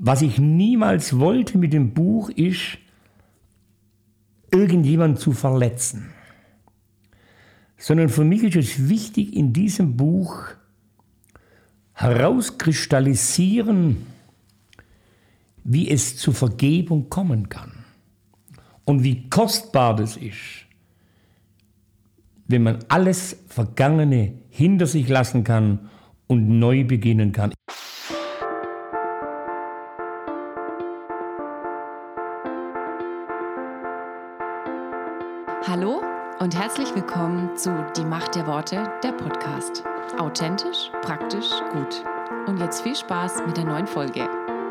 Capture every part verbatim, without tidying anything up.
was ich niemals wollte mit dem Buch, ist, irgendjemand zu verletzen. Sondern für mich ist es wichtig, in diesem Buch herauskristallisieren, wie es zur Vergebung kommen kann. Und wie kostbar das ist, wenn man alles Vergangene hinter sich lassen kann und neu beginnen kann. Hallo und herzlich willkommen zu Die Macht der Worte, der Podcast. Authentisch, praktisch, gut. Und jetzt viel Spaß mit der neuen Folge.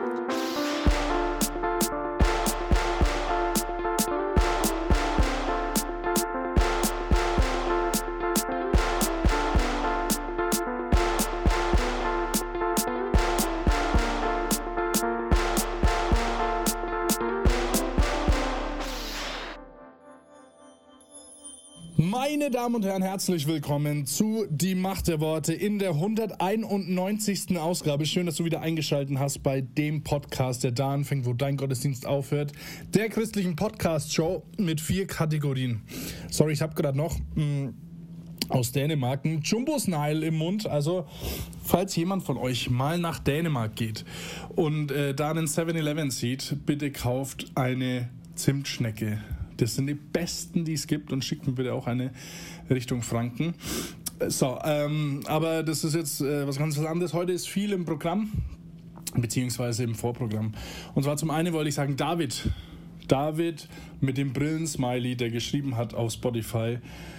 Meine Damen und Herren, herzlich willkommen zu Die Macht der Worte in der hunderteinundneunzigsten Ausgabe. Schön, dass du wieder eingeschaltet hast bei dem Podcast, der da anfängt, wo dein Gottesdienst aufhört. Der christlichen Podcast-Show mit vier Kategorien. Sorry, ich habe gerade noch mh, aus Dänemark ein Jumbo-Snile im Mund. Also, falls jemand von euch mal nach Dänemark geht und äh, da einen seven eleven sieht, bitte kauft eine Zimtschnecke. Das sind die besten, die es gibt, und schickt mir bitte auch eine Richtung Franken. So, ähm, aber das ist jetzt äh, was ganz was anderes. Heute ist viel im Programm, beziehungsweise im Vorprogramm. Und zwar zum einen wollte ich sagen, David, David mit dem Brillen-Smiley, der geschrieben hat auf Spotify,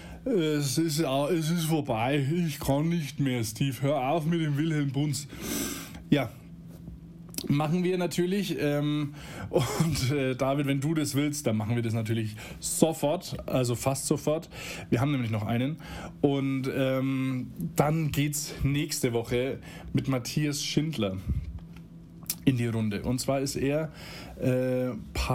es ist, es ist vorbei, ich kann nicht mehr, Steve, hör auf mit dem Wilhelm Bunz. Ja, machen wir natürlich, ähm, und äh, David, wenn du das willst, dann machen wir das natürlich sofort, also fast sofort. Wir haben nämlich noch einen. Und ähm, dann geht's nächste Woche mit Matthias Schindler in die Runde. Und zwar ist er äh,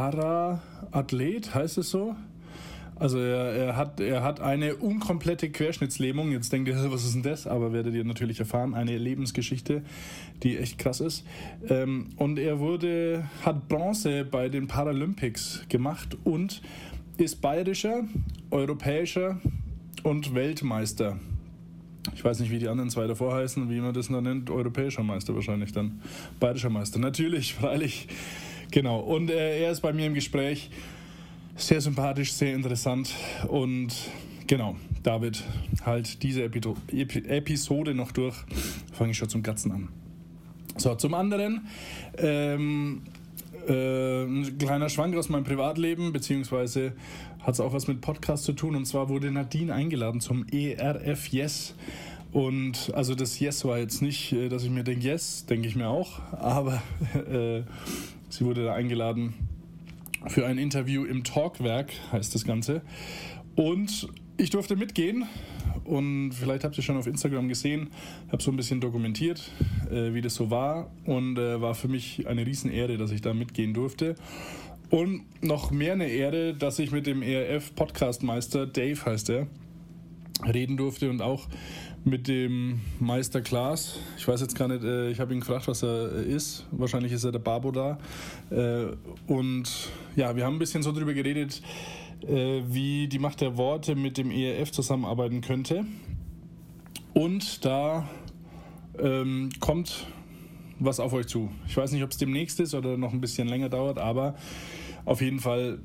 Para-Athlet, heißt es so? Also er, er, hat, er hat eine unkomplette Querschnittslähmung. Jetzt denkt ihr, was ist denn das? Aber werdet ihr natürlich erfahren. Eine Lebensgeschichte, die echt krass ist. Ähm, und er wurde, hat Bronze bei den Paralympics gemacht und ist bayerischer, europäischer und Weltmeister. Ich weiß nicht, wie die anderen zwei davor heißen, wie man das dann nennt. Europäischer Meister wahrscheinlich dann. Bayerischer Meister, natürlich, freilich. Genau. Und äh, er ist bei mir im Gespräch. Sehr sympathisch, sehr interessant, und genau, David, halt diese Epi- Epi- Episode noch durch, fange ich schon zum Gatzen an. So, zum anderen, ähm, äh, ein kleiner Schwank aus meinem Privatleben, beziehungsweise hat es auch was mit Podcast zu tun, und zwar wurde Nadine eingeladen zum E R F Yes. Und also das Yes war jetzt nicht, dass ich mir denke, yes, denke ich mir auch, aber äh, sie wurde da eingeladen für ein Interview im Talkwerk, heißt das Ganze. Und ich durfte mitgehen, und vielleicht habt ihr schon auf Instagram gesehen, habe so ein bisschen dokumentiert, äh, wie das so war, und äh, war für mich eine Riesenehre, dass ich da mitgehen durfte. Und noch mehr eine Ehre, dass ich mit dem E R F-Podcastmeister, Dave heißt er, reden durfte, und auch mit dem Meister Klaas. Ich weiß jetzt gar nicht, äh, ich habe ihn gefragt, was er äh, ist. Wahrscheinlich ist er der Babo da. Äh, und ja, wir haben ein bisschen so drüber geredet, äh, wie die Macht der Worte mit dem E R F zusammenarbeiten könnte. Und da ähm, kommt was auf euch zu. Ich weiß nicht, ob es demnächst ist oder noch ein bisschen länger dauert, aber auf jeden Fall,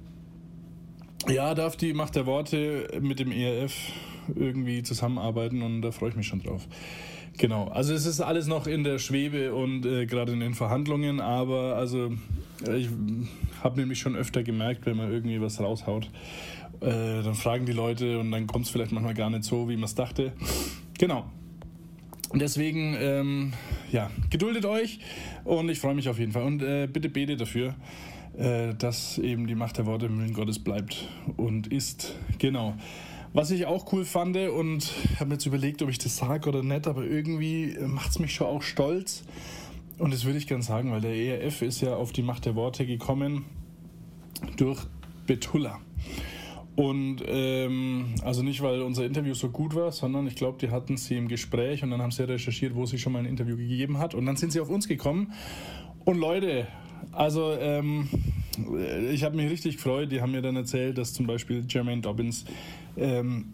ja, darf die Macht der Worte mit dem E R F irgendwie zusammenarbeiten, und da freue ich mich schon drauf. Genau, also es ist alles noch in der Schwebe und äh, gerade in den Verhandlungen, aber also ich habe nämlich schon öfter gemerkt, wenn man irgendwie was raushaut, äh, dann fragen die Leute, und dann kommt es vielleicht manchmal gar nicht so, wie man es dachte. Genau. Deswegen, ähm, ja, geduldet euch, und ich freue mich auf jeden Fall, und äh, bitte betet dafür, äh, dass eben die Macht der Worte im Willen Gottes bleibt und ist. Genau. Was ich auch cool fand, und habe mir jetzt überlegt, ob ich das sage oder nicht, aber irgendwie macht es mich schon auch stolz. Und das würde ich gerne sagen, weil der E R F ist ja auf die Macht der Worte gekommen durch Betulla. Und ähm, also nicht, weil unser Interview so gut war, sondern ich glaube, die hatten sie im Gespräch, und dann haben sie recherchiert, wo sie schon mal ein Interview gegeben hat. Und dann sind sie auf uns gekommen. Und Leute, also ähm, ich habe mich richtig gefreut. Die haben mir dann erzählt, dass zum Beispiel Jermaine Dobbins ähm,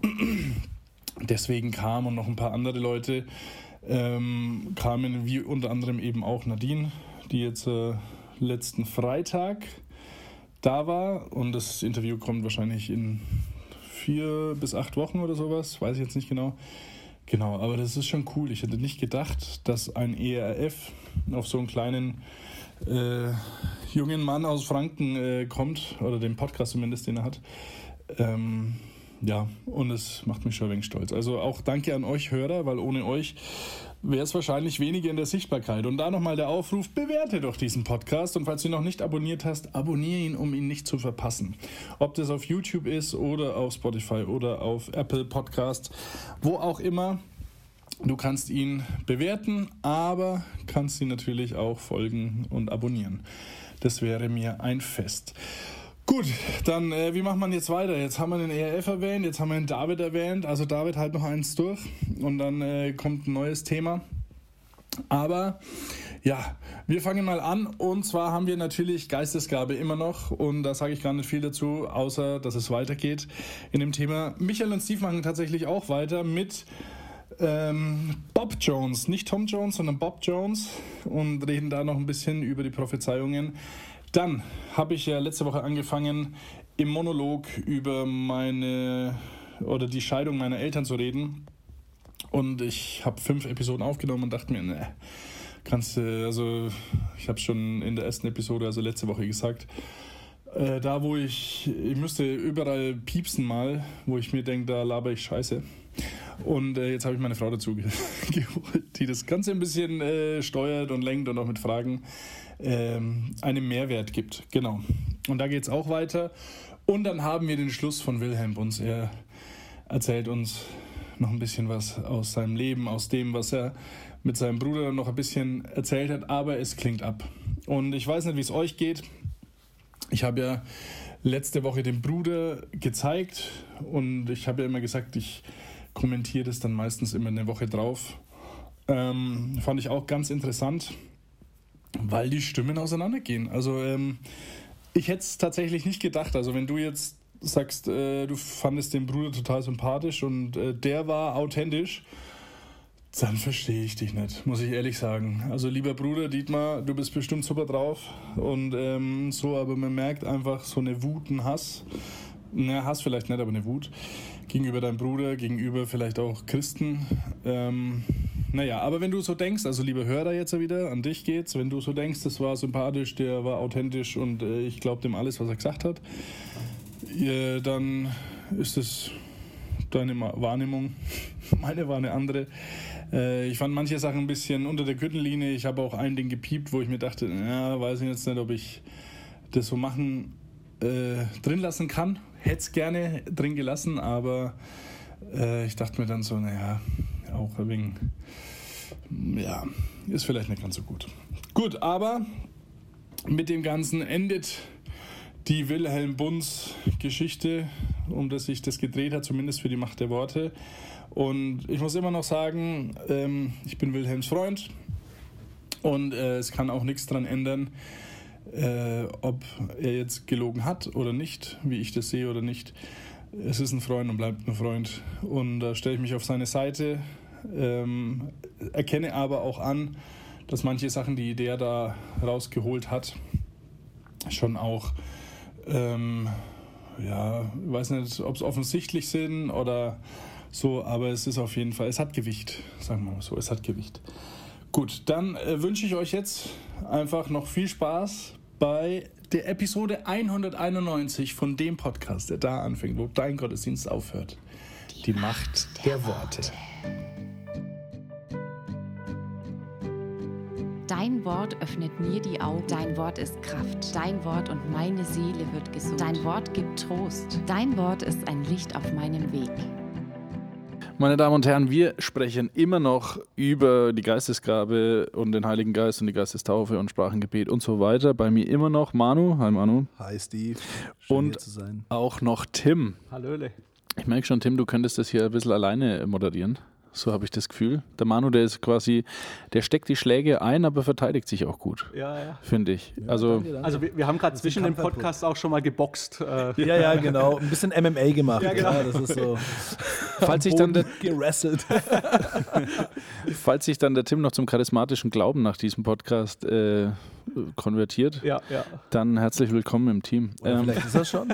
deswegen kam und noch ein paar andere Leute ähm, kamen, wie unter anderem eben auch Nadine, die jetzt äh, letzten Freitag da war, und das Interview kommt wahrscheinlich in vier bis acht Wochen oder sowas, weiß ich jetzt nicht genau. Genau, aber das ist schon cool. Ich hätte nicht gedacht, dass ein E R F auf so einen kleinen äh, jungen Mann aus Franken äh, kommt, oder den Podcast zumindest, den er hat. Ähm, ja, und es macht mich schon ein wenig stolz. Also auch danke an euch Hörer, weil ohne euch wäre es wahrscheinlich weniger in der Sichtbarkeit. Und da nochmal der Aufruf, bewerte doch diesen Podcast. Und falls du ihn noch nicht abonniert hast, abonniere ihn, um ihn nicht zu verpassen. Ob das auf YouTube ist oder auf Spotify oder auf Apple Podcasts, wo auch immer. Du kannst ihn bewerten, aber kannst ihn natürlich auch folgen und abonnieren. Das wäre mir ein Fest. Gut, dann äh, wie macht man jetzt weiter? Jetzt haben wir den E R F erwähnt, jetzt haben wir den David erwähnt. Also David, halt noch eins durch und dann äh, kommt ein neues Thema. Aber ja, wir fangen mal an, und zwar haben wir natürlich Geistesgabe immer noch, und da sage ich gar nicht viel dazu, außer dass es weitergeht in dem Thema. Michael und Steve machen tatsächlich auch weiter mit ähm, Bob Jones, nicht Tom Jones, sondern Bob Jones, und reden da noch ein bisschen über die Prophezeiungen. Dann habe ich ja letzte Woche angefangen, im Monolog über meine oder die Scheidung meiner Eltern zu reden. Und ich habe fünf Episoden aufgenommen und dachte mir, ne, kannst du, also ich habe es schon in der ersten Episode, also letzte Woche gesagt, äh, da wo ich, ich müsste überall piepsen mal, wo ich mir denke, da laber ich Scheiße. Und äh, jetzt habe ich meine Frau dazu ge- geholt, die das Ganze ein bisschen äh, steuert und lenkt und auch mit Fragen ähm, einen Mehrwert gibt. Genau. Und da geht es auch weiter. Und dann haben wir den Schluss von Wilhelm Bunz. Er erzählt uns noch ein bisschen was aus seinem Leben, aus dem, was er mit seinem Bruder noch ein bisschen erzählt hat, aber es klingt ab. Und ich weiß nicht, wie es euch geht. Ich habe ja letzte Woche den Bruder gezeigt, und ich habe ja immer gesagt, ich kommentiere das dann meistens immer eine Woche drauf. Ähm, fand ich auch ganz interessant, weil die Stimmen auseinandergehen. Also ähm, ich hätte es tatsächlich nicht gedacht. Also wenn du jetzt sagst, äh, du fandest den Bruder total sympathisch und äh, der war authentisch, dann verstehe ich dich nicht, muss ich ehrlich sagen. Also lieber Bruder Dietmar, du bist bestimmt super drauf und ähm, so, aber man merkt einfach so eine Wut, einen Hass. Na, Hass vielleicht nicht, aber eine Wut gegenüber deinem Bruder, gegenüber vielleicht auch Christen. Ähm, naja, aber wenn du so denkst, also lieber Hörer jetzt wieder, an dich geht's, wenn du so denkst, das war sympathisch, der war authentisch und äh, ich glaube dem alles, was er gesagt hat, äh, dann ist es deine Wahrnehmung. Meine war eine andere. Äh, ich fand manche Sachen ein bisschen unter der Gürtellinie. Ich habe auch ein Ding gepiept, wo ich mir dachte, ja, weiß ich jetzt nicht, ob ich das so machen äh, drin lassen kann. Hätte es gerne drin gelassen, aber äh, ich dachte mir dann so, naja, auch ein wenig, ja, ist vielleicht nicht ganz so gut. Gut, aber mit dem Ganzen endet die Wilhelm Bunz Geschichte, um das sich das gedreht hat, zumindest für die Macht der Worte. Und ich muss immer noch sagen, ähm, ich bin Wilhelms Freund und äh, es kann auch nichts dran ändern, Äh, ob er jetzt gelogen hat oder nicht, wie ich das sehe oder nicht. Es ist ein Freund und bleibt ein Freund. Und da stelle ich mich auf seine Seite, ähm, erkenne aber auch an, dass manche Sachen, die der da rausgeholt hat, schon auch, ähm, ja, ich weiß nicht, ob es offensichtlich sind oder so, aber es ist auf jeden Fall, es hat Gewicht, sagen wir mal so, es hat Gewicht. Gut, dann äh, wünsche ich euch jetzt einfach noch viel Spaß bei der Episode hunderteinundneunzig von dem Podcast, der da anfängt, wo dein Gottesdienst aufhört. Die, Die Macht, Macht der, der Worte. Worte. Dein Wort öffnet mir die Augen. Dein Wort ist Kraft. Dein Wort und meine Seele wird gesund. Dein Wort gibt Trost. Dein Wort ist ein Licht auf meinem Weg. Meine Damen und Herren, wir sprechen immer noch über die Geistesgabe und den Heiligen Geist und die Geistestaufe und Sprachengebet und so weiter. Bei mir immer noch Manu. Hi Manu. Hi Steve. Schön und hier zu sein. Auch noch Tim. Hallöle. Ich merke schon, Tim, du könntest das hier ein bisschen alleine moderieren. So habe ich das Gefühl. Der Manu, der ist quasi, der steckt die Schläge ein, aber verteidigt sich auch gut. Ja, ja. Finde ich. Ja, also, danke, danke. Also wir, wir haben gerade zwischen dem Podcast auch schon mal geboxt. Äh. Ja, ja, genau. Ein bisschen M M A gemacht. Ja, genau. Ja, das ist so. falls sich dann der, gerasselt. falls sich dann der Tim noch zum charismatischen Glauben nach diesem Podcast äh, konvertiert, Ja, ja. dann herzlich willkommen im Team. Oder Ähm, vielleicht ist das schon.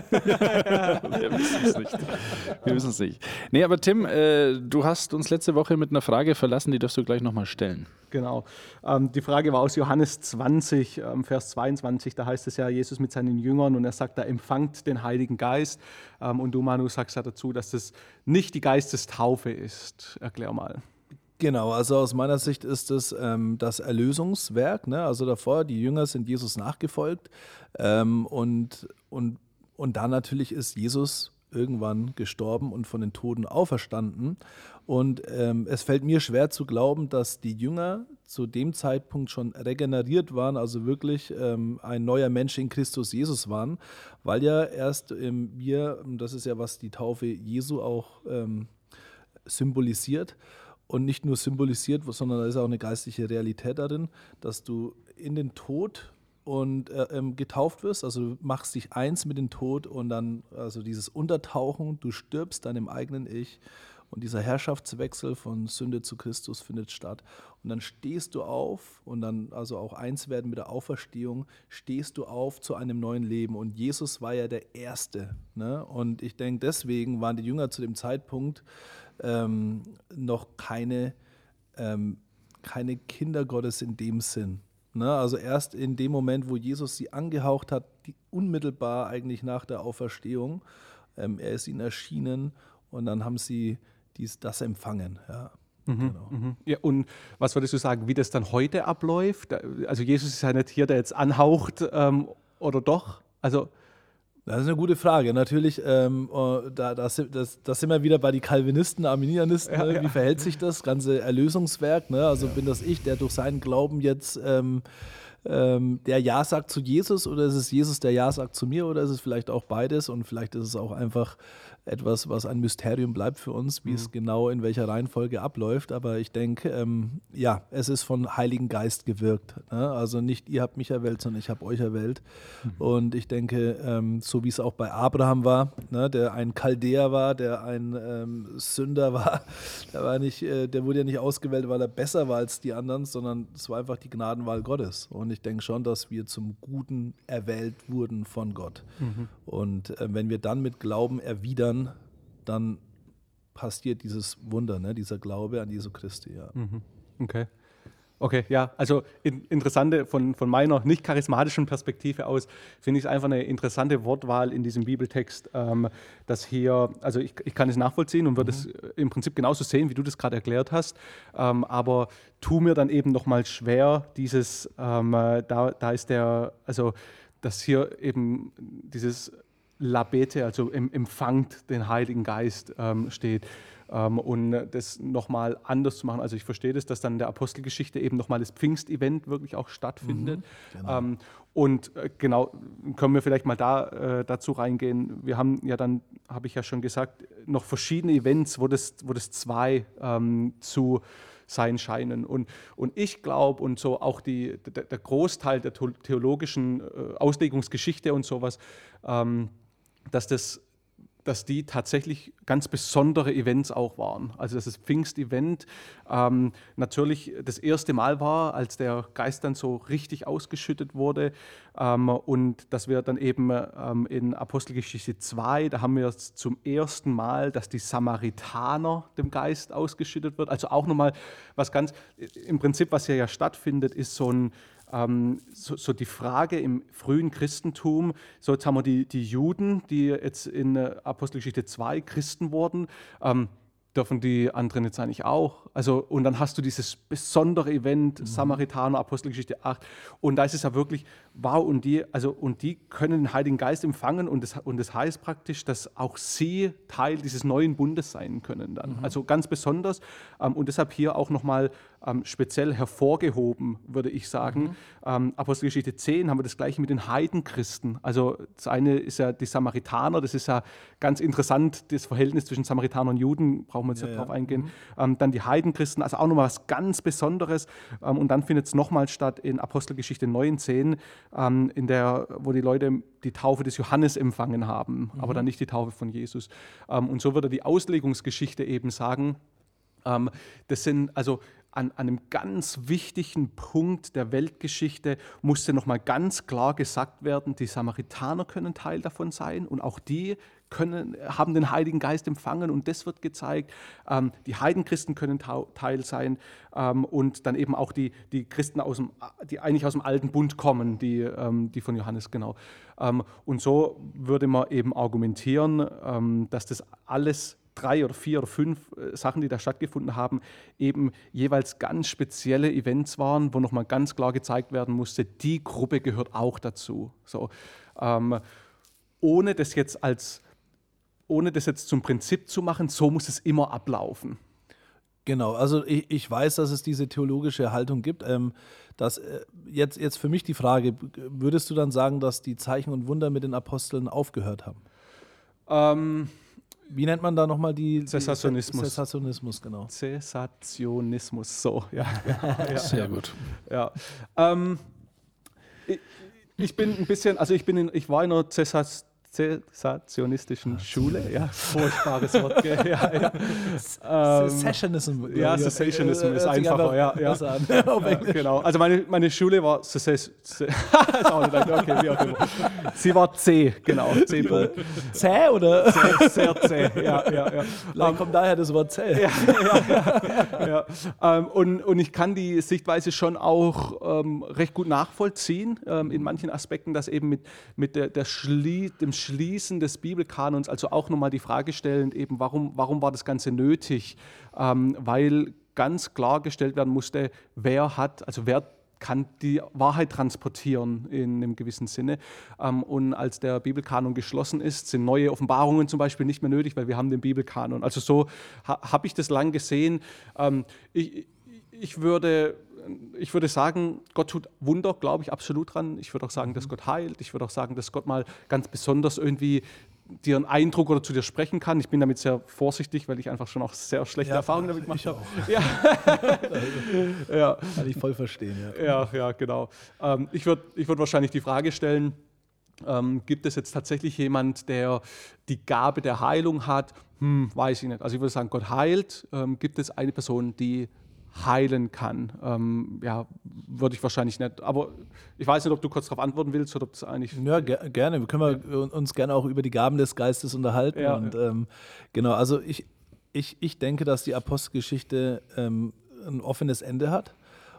Wir wissen es nicht. Wir wissen es nicht. Nee, aber Tim, äh, du hast uns letzte Woche mit einer Frage verlassen, die darfst du gleich nochmal stellen. Genau. Ähm, die Frage war aus Johannes zwanzig, ähm, Vers zweiundzwanzig. Da heißt es ja, Jesus mit seinen Jüngern und er sagt, da empfangt den Heiligen Geist. Ähm, und du, Manu, sagst ja dazu, dass das nicht die Geistestaufe ist. Erklär mal. Genau, also aus meiner Sicht ist es ähm, das Erlösungswerk. Ne? Also davor, die Jünger sind Jesus nachgefolgt. Ähm, und, und, und dann natürlich ist Jesus irgendwann gestorben und von den Toten auferstanden. Und ähm, es fällt mir schwer zu glauben, dass die Jünger zu dem Zeitpunkt schon regeneriert waren, also wirklich ähm, ein neuer Mensch in Christus Jesus waren, weil ja erst ähm, wir, das ist ja, was die Taufe Jesu auch ähm, symbolisiert, und nicht nur symbolisiert, sondern da ist auch eine geistliche Realität darin, dass du in den Tod und äh, ähm, getauft wirst, also du machst dich eins mit dem Tod und dann, also dieses Untertauchen, du stirbst deinem eigenen Ich und dieser Herrschaftswechsel von Sünde zu Christus findet statt. Und dann stehst du auf und dann, also auch eins werden mit der Auferstehung, stehst du auf zu einem neuen Leben. Und Jesus war ja der Erste. Ne? Und ich denke, deswegen waren die Jünger zu dem Zeitpunkt ähm, noch keine, ähm, keine Kinder Gottes in dem Sinn. Ne? Also erst in dem Moment, wo Jesus sie angehaucht hat, die, unmittelbar eigentlich nach der Auferstehung, ähm, er ist ihnen erschienen und dann haben sie dies, das empfangen. Ja. Mhm, Genau. mhm. Ja, und was würdest du sagen, wie das dann heute abläuft? Also Jesus ist ja nicht hier, der jetzt anhaucht, ähm, oder doch? Also Das ist eine gute Frage. Natürlich, ähm, da, da, das, das sind wir wieder bei den Calvinisten, Arminianisten. Ja, ne? ja. Wie verhält sich das ganze Erlösungswerk? Ne? Also bin das ich, der durch seinen Glauben jetzt ähm, ähm, der Ja sagt zu Jesus, oder ist es Jesus, der Ja sagt zu mir, oder ist es vielleicht auch beides? Und vielleicht ist es auch einfach etwas, was ein Mysterium bleibt für uns, wie mhm. es genau in welcher Reihenfolge abläuft. Aber ich denke, ähm, ja, es ist von Heiligen Geist gewirkt. Ne? Also nicht ihr habt mich erwählt, sondern ich habe euch erwählt. Mhm. Und ich denke, ähm, so wie es auch bei Abraham war, ne, der ein Chaldäer war, der ein ähm, Sünder war, der, war nicht, äh, der wurde ja nicht ausgewählt, weil er besser war als die anderen, sondern es war einfach die Gnadenwahl Gottes. Und ich denke schon, dass wir zum Guten erwählt wurden von Gott. Mhm. Und äh, wenn wir dann mit Glauben erwidern, dann passiert dieses Wunder, ne? Dieser Glaube an Jesu Christi. Ja. Okay. Okay, ja, also in, interessante, von, von meiner nicht charismatischen Perspektive aus, finde ich es einfach eine interessante Wortwahl in diesem Bibeltext, ähm, dass hier, also ich, ich kann es nachvollziehen und würde mhm. es im Prinzip genauso sehen, wie du das gerade erklärt hast, ähm, aber tu mir dann eben nochmal schwer, dieses, ähm, da, da ist der, also dass hier eben dieses Labete, also empfangt den Heiligen Geist, ähm, steht. Ähm, und das nochmal anders zu machen. Also ich verstehe das, dass dann in der Apostelgeschichte eben nochmal das Pfingstevent wirklich auch stattfindet. Mhm, genau. ähm, und äh, genau, können wir vielleicht mal da, äh, dazu reingehen. Wir haben ja dann, habe ich ja schon gesagt, noch verschiedene Events, wo das, wo das zwei ähm, zu sein scheinen. Und, und ich glaube, und so auch die, der, der Großteil der theologischen äh, Auslegungsgeschichte und sowas, ähm, dass das dass die tatsächlich ganz besondere Events auch waren. Also dass das Pfingstevent ähm, natürlich das erste Mal war, als der Geist dann so richtig ausgeschüttet wurde, ähm, und dass wir dann eben ähm, in Apostelgeschichte zwei, da haben wir es zum ersten Mal, dass die Samaritaner dem Geist ausgeschüttet wird. Also auch nochmal was ganz, im Prinzip, was hier ja stattfindet, ist so ein Ähm, so, so die Frage im frühen Christentum, so jetzt haben wir die, die Juden, die jetzt in äh, Apostelgeschichte zwei Christen wurden, ähm, dürfen die anderen jetzt eigentlich auch? Also, und dann hast du dieses besondere Event, mhm. Samaritaner, Apostelgeschichte acht, und da ist es ja wirklich, wow, und die, also, und die können den Heiligen Geist empfangen, und das, und das heißt praktisch, dass auch sie Teil dieses neuen Bundes sein können dann. Mhm. Also ganz besonders, ähm, und deshalb hier auch nochmal ähm, speziell hervorgehoben, würde ich sagen. Mhm. Ähm, Apostelgeschichte zehn haben wir das gleiche mit den Heidenchristen. Also das eine ist ja die Samaritaner, das ist ja ganz interessant, das Verhältnis zwischen Samaritanern und Juden, brauchen wir jetzt ja, nicht drauf ja. eingehen. Mhm. Ähm, dann die Heidenchristen, also auch nochmal was ganz Besonderes. Ähm, und dann findet es nochmal statt in Apostelgeschichte neunzehn, ähm, in der, wo die Leute die Taufe des Johannes empfangen haben, mhm. aber dann nicht die Taufe von Jesus. Ähm, und so würde die Auslegungsgeschichte eben sagen, ähm, das sind also an, an einem ganz wichtigen Punkt der Weltgeschichte musste nochmal ganz klar gesagt werden, die Samaritaner können Teil davon sein und auch die können, haben den Heiligen Geist empfangen und das wird gezeigt. Ähm, die Heidenchristen können tau- Teil sein ähm, und dann eben auch die, die Christen, aus dem, die eigentlich aus dem Alten Bund kommen, die, ähm, die von Johannes, genau. Ähm, und so würde man eben argumentieren, ähm, dass das alles drei oder vier oder fünf Sachen, die da stattgefunden haben, eben jeweils ganz spezielle Events waren, wo nochmal ganz klar gezeigt werden musste, die Gruppe gehört auch dazu. So, ähm, ohne das jetzt als, ohne das jetzt zum Prinzip zu machen, so muss es immer ablaufen. Genau, also ich, ich weiß, dass es diese theologische Haltung gibt. Ähm, dass, äh, jetzt, jetzt für mich die Frage, würdest du dann sagen, dass die Zeichen und Wunder mit den Aposteln aufgehört haben? Ähm, Wie nennt man da nochmal die... Zessationismus. Zessationismus, genau. Zessationismus, so, ja. ja, ja Sehr ja. gut. Ja. Ähm, ich, ich bin ein bisschen, also ich, bin in, ich war in einer Zessas, Zessationistischen Schule, ja, furchtbares Wort, gell? Ja, ja. Ähm, Secessionism. Ja, Cessationism ist einfacher, ja. ja. ja genau. Also meine, meine Schule war Cess, okay, wie auch immer. Sie war C, genau. C. Zäh oder? Zäh, sehr zäh, ja, ja, ja. Vielleicht kommt daher das Wort zäh. Ja, ja, ja, ja. Ähm, und, und ich kann die Sichtweise schon auch ähm, recht gut nachvollziehen, ähm, in manchen Aspekten, dass eben mit, mit der, der Schlie- dem Schließen des Bibelkanons, also auch nochmal die Frage stellend, eben warum, warum war das Ganze nötig? Ähm, weil ganz klargestellt werden musste, wer hat, also wer kann die Wahrheit transportieren in einem gewissen Sinne. Ähm, und als der Bibelkanon geschlossen ist, sind neue Offenbarungen zum Beispiel nicht mehr nötig, weil wir haben den Bibelkanon. Also so ha, habe ich das lang gesehen. Ähm, ich, ich würde... Ich würde sagen, Gott tut Wunder, glaube ich absolut dran. Ich würde auch sagen, dass Gott heilt. Ich würde auch sagen, dass Gott mal ganz besonders irgendwie dir einen Eindruck oder zu dir sprechen kann. Ich bin damit sehr vorsichtig, weil ich einfach schon auch sehr schlechte ja, Erfahrungen damit gemacht habe. Ja. ja. Kann ich voll verstehen, ja. Ja, ja, genau. Ähm, ich würde ich würd wahrscheinlich die Frage stellen, ähm, gibt es jetzt tatsächlich jemand, der die Gabe der Heilung hat? Hm, weiß ich nicht. Also ich würde sagen, Gott heilt. Ähm, gibt es eine Person, die heilen kann. Ähm, ja, würde ich wahrscheinlich nicht. Aber ich weiß nicht, ob du kurz darauf antworten willst oder ob das eigentlich... Ja, ger- gerne. Wir können wir uns gerne auch über die Gaben des Geistes unterhalten. Ja, und ja. Ähm, genau, also ich, ich, ich denke, dass die Apostelgeschichte ähm, ein offenes Ende hat.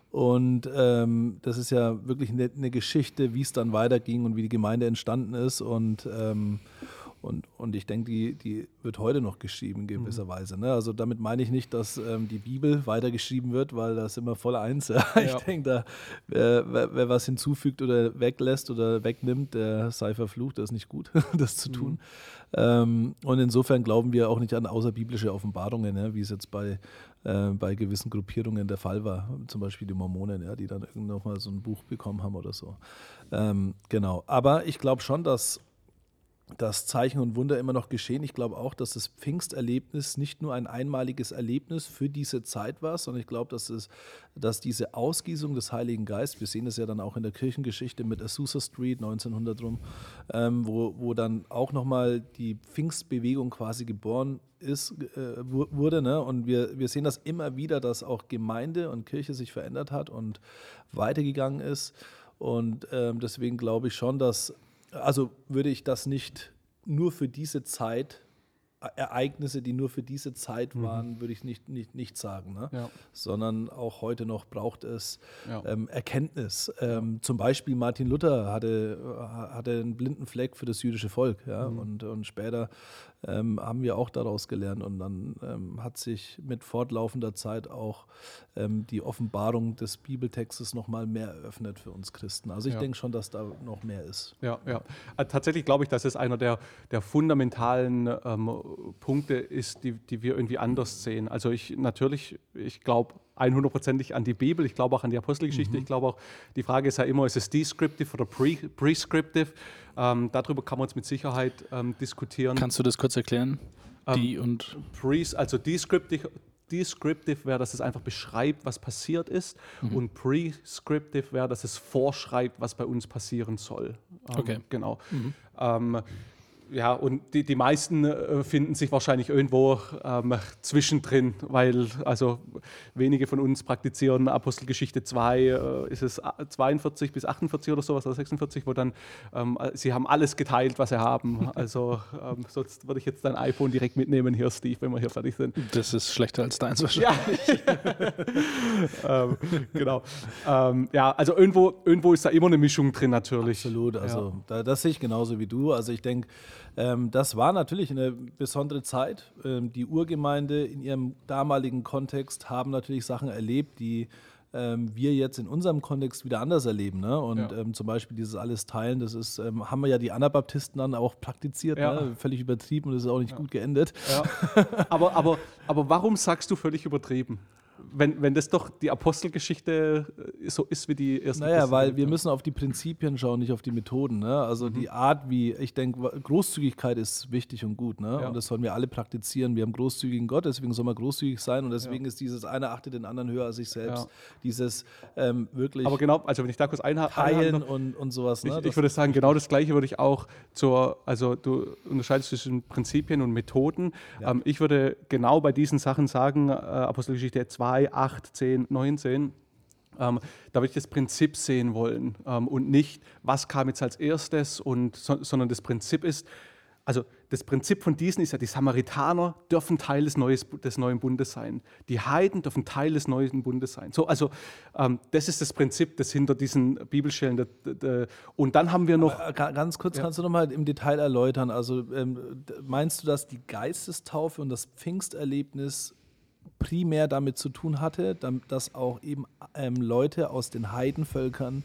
Und ähm, das ist ja wirklich eine, eine Geschichte, wie es dann weiterging und wie die Gemeinde entstanden ist. Und ähm, Und, und ich denke, die, die wird heute noch geschrieben in gewisser mhm. Weise. Ne? Also damit meine ich nicht, dass ähm, die Bibel weitergeschrieben wird, weil da sind wir voll eins. Ja. Ich ja. denke, da, wer, wer, wer was hinzufügt oder weglässt oder wegnimmt, der sei verflucht, das ist nicht gut, das zu tun. Mhm. Ähm, und insofern glauben wir auch nicht an außerbiblische Offenbarungen, ne? Wie es jetzt bei, äh, bei gewissen Gruppierungen der Fall war. Zum Beispiel die Mormonen, ja, die dann irgendwann noch mal so ein Buch bekommen haben oder so. Ähm, genau. Aber ich glaube schon, dass dass Zeichen und Wunder immer noch geschehen. Ich glaube auch, dass das Pfingsterlebnis nicht nur ein einmaliges Erlebnis für diese Zeit war, sondern ich glaube, dass, es, dass diese Ausgießung des Heiligen Geistes, wir sehen das ja dann auch in der Kirchengeschichte mit Azusa Street neunzehnhundert rum, ähm, wo, wo dann auch nochmal die Pfingstbewegung quasi geboren ist, äh, wurde. Ne? Und wir, wir sehen das immer wieder, dass auch Gemeinde und Kirche sich verändert hat und weitergegangen ist. Und ähm, deswegen glaube ich schon, dass Also würde ich das nicht nur für diese Zeit, Ereignisse, die nur für diese Zeit waren, mhm. würde ich nicht, nicht, nicht sagen. Ne? Ja. Sondern auch heute noch braucht es ja. ähm, Erkenntnis. Ähm, zum Beispiel Martin Luther hatte, hatte einen blinden Fleck für das jüdische Volk. Ja? Mhm. Und, und später ähm, haben wir auch daraus gelernt. Und dann ähm, hat sich mit fortlaufender Zeit auch ähm, die Offenbarung des Bibeltextes noch mal mehr eröffnet für uns Christen. Also ich ja. denke schon, dass da noch mehr ist. Ja, ja. Also tatsächlich glaube ich, dass es einer der, der fundamentalen ähm, Punkte ist, die, die wir irgendwie anders sehen. Also ich natürlich, ich glaube hundertprozentig an die Bibel, ich glaube auch an die Apostelgeschichte, mhm. ich glaube auch, die Frage ist ja immer, ist es descriptive oder pre, prescriptive? Ähm, darüber kann man uns mit Sicherheit ähm, diskutieren. Kannst du das kurz erklären? Die ähm, und pre, also descriptive, descriptive wäre, dass es einfach beschreibt, was passiert ist, mhm. und prescriptive wäre, dass es vorschreibt, was bei uns passieren soll. Ähm, okay. Genau. Mhm. Ähm, Ja, und die, die meisten äh, finden sich wahrscheinlich irgendwo ähm, zwischendrin, weil also wenige von uns praktizieren Apostelgeschichte zwei, äh, ist es zweiundvierzig bis achtundvierzig oder sowas, oder sechsundvierzig, wo dann, ähm, sie haben alles geteilt, was sie haben. Also ähm, sonst würde ich jetzt dein iPhone direkt mitnehmen hier, Steve, wenn wir hier fertig sind. Das ist schlechter als deins wahrscheinlich. Ja, ähm, genau. Ähm, ja, also irgendwo, irgendwo ist da immer eine Mischung drin natürlich. Absolut, also ja. da, das sehe ich genauso wie du. Also ich denke, Ähm, das war natürlich eine besondere Zeit. Ähm, die Urgemeinde in ihrem damaligen Kontext haben natürlich Sachen erlebt, die ähm, wir jetzt in unserem Kontext wieder anders erleben. Ne? Und Ja. ähm, zum Beispiel dieses alles teilen, das ist, ähm, haben wir ja die Anabaptisten dann auch praktiziert, Ja. ne? Völlig übertrieben und das ist auch nicht ja. gut geendet. Ja. aber, aber, aber warum sagst du völlig übertrieben? Wenn, wenn das doch die Apostelgeschichte so ist wie die erste. Naja, weil wir müssen auf die Prinzipien schauen, nicht auf die Methoden. Ne? Also Mhm. die Art, wie, ich denke, Großzügigkeit ist wichtig und gut. Ne? Ja. Und das sollen wir alle praktizieren. Wir haben großzügigen Gott, deswegen soll man großzügig sein. Und deswegen Ja. ist dieses eine achtet den anderen höher als sich selbst. Ja. Dieses ähm, wirklich Aber genau, also wenn ich da kurz einha- teilen einhaken darf, und, und sowas. Ne? ich, Das ich würde sagen, genau das Gleiche würde ich auch zur, also du unterscheidest zwischen Prinzipien und Methoden. Ja. Ähm, ich würde genau bei diesen Sachen sagen, äh, Apostelgeschichte zwei, acht, zehn, neunzehn, ähm, da würde ich das Prinzip sehen wollen ähm, und nicht, was kam jetzt als erstes, und, so, sondern das Prinzip ist, also das Prinzip von diesen ist ja, die Samaritaner dürfen Teil des, Neues, des neuen Bundes sein. Die Heiden dürfen Teil des neuen Bundes sein. So, also ähm, das ist das Prinzip, das hinter diesen Bibelstellen. De, de, de, und dann haben wir noch... Aber, äh, ganz kurz, Ja. kannst du noch mal im Detail erläutern, also ähm, meinst du, dass die Geistestaufe und das Pfingsterlebnis primär damit zu tun hatte, dass auch eben ähm, Leute aus den Heidenvölkern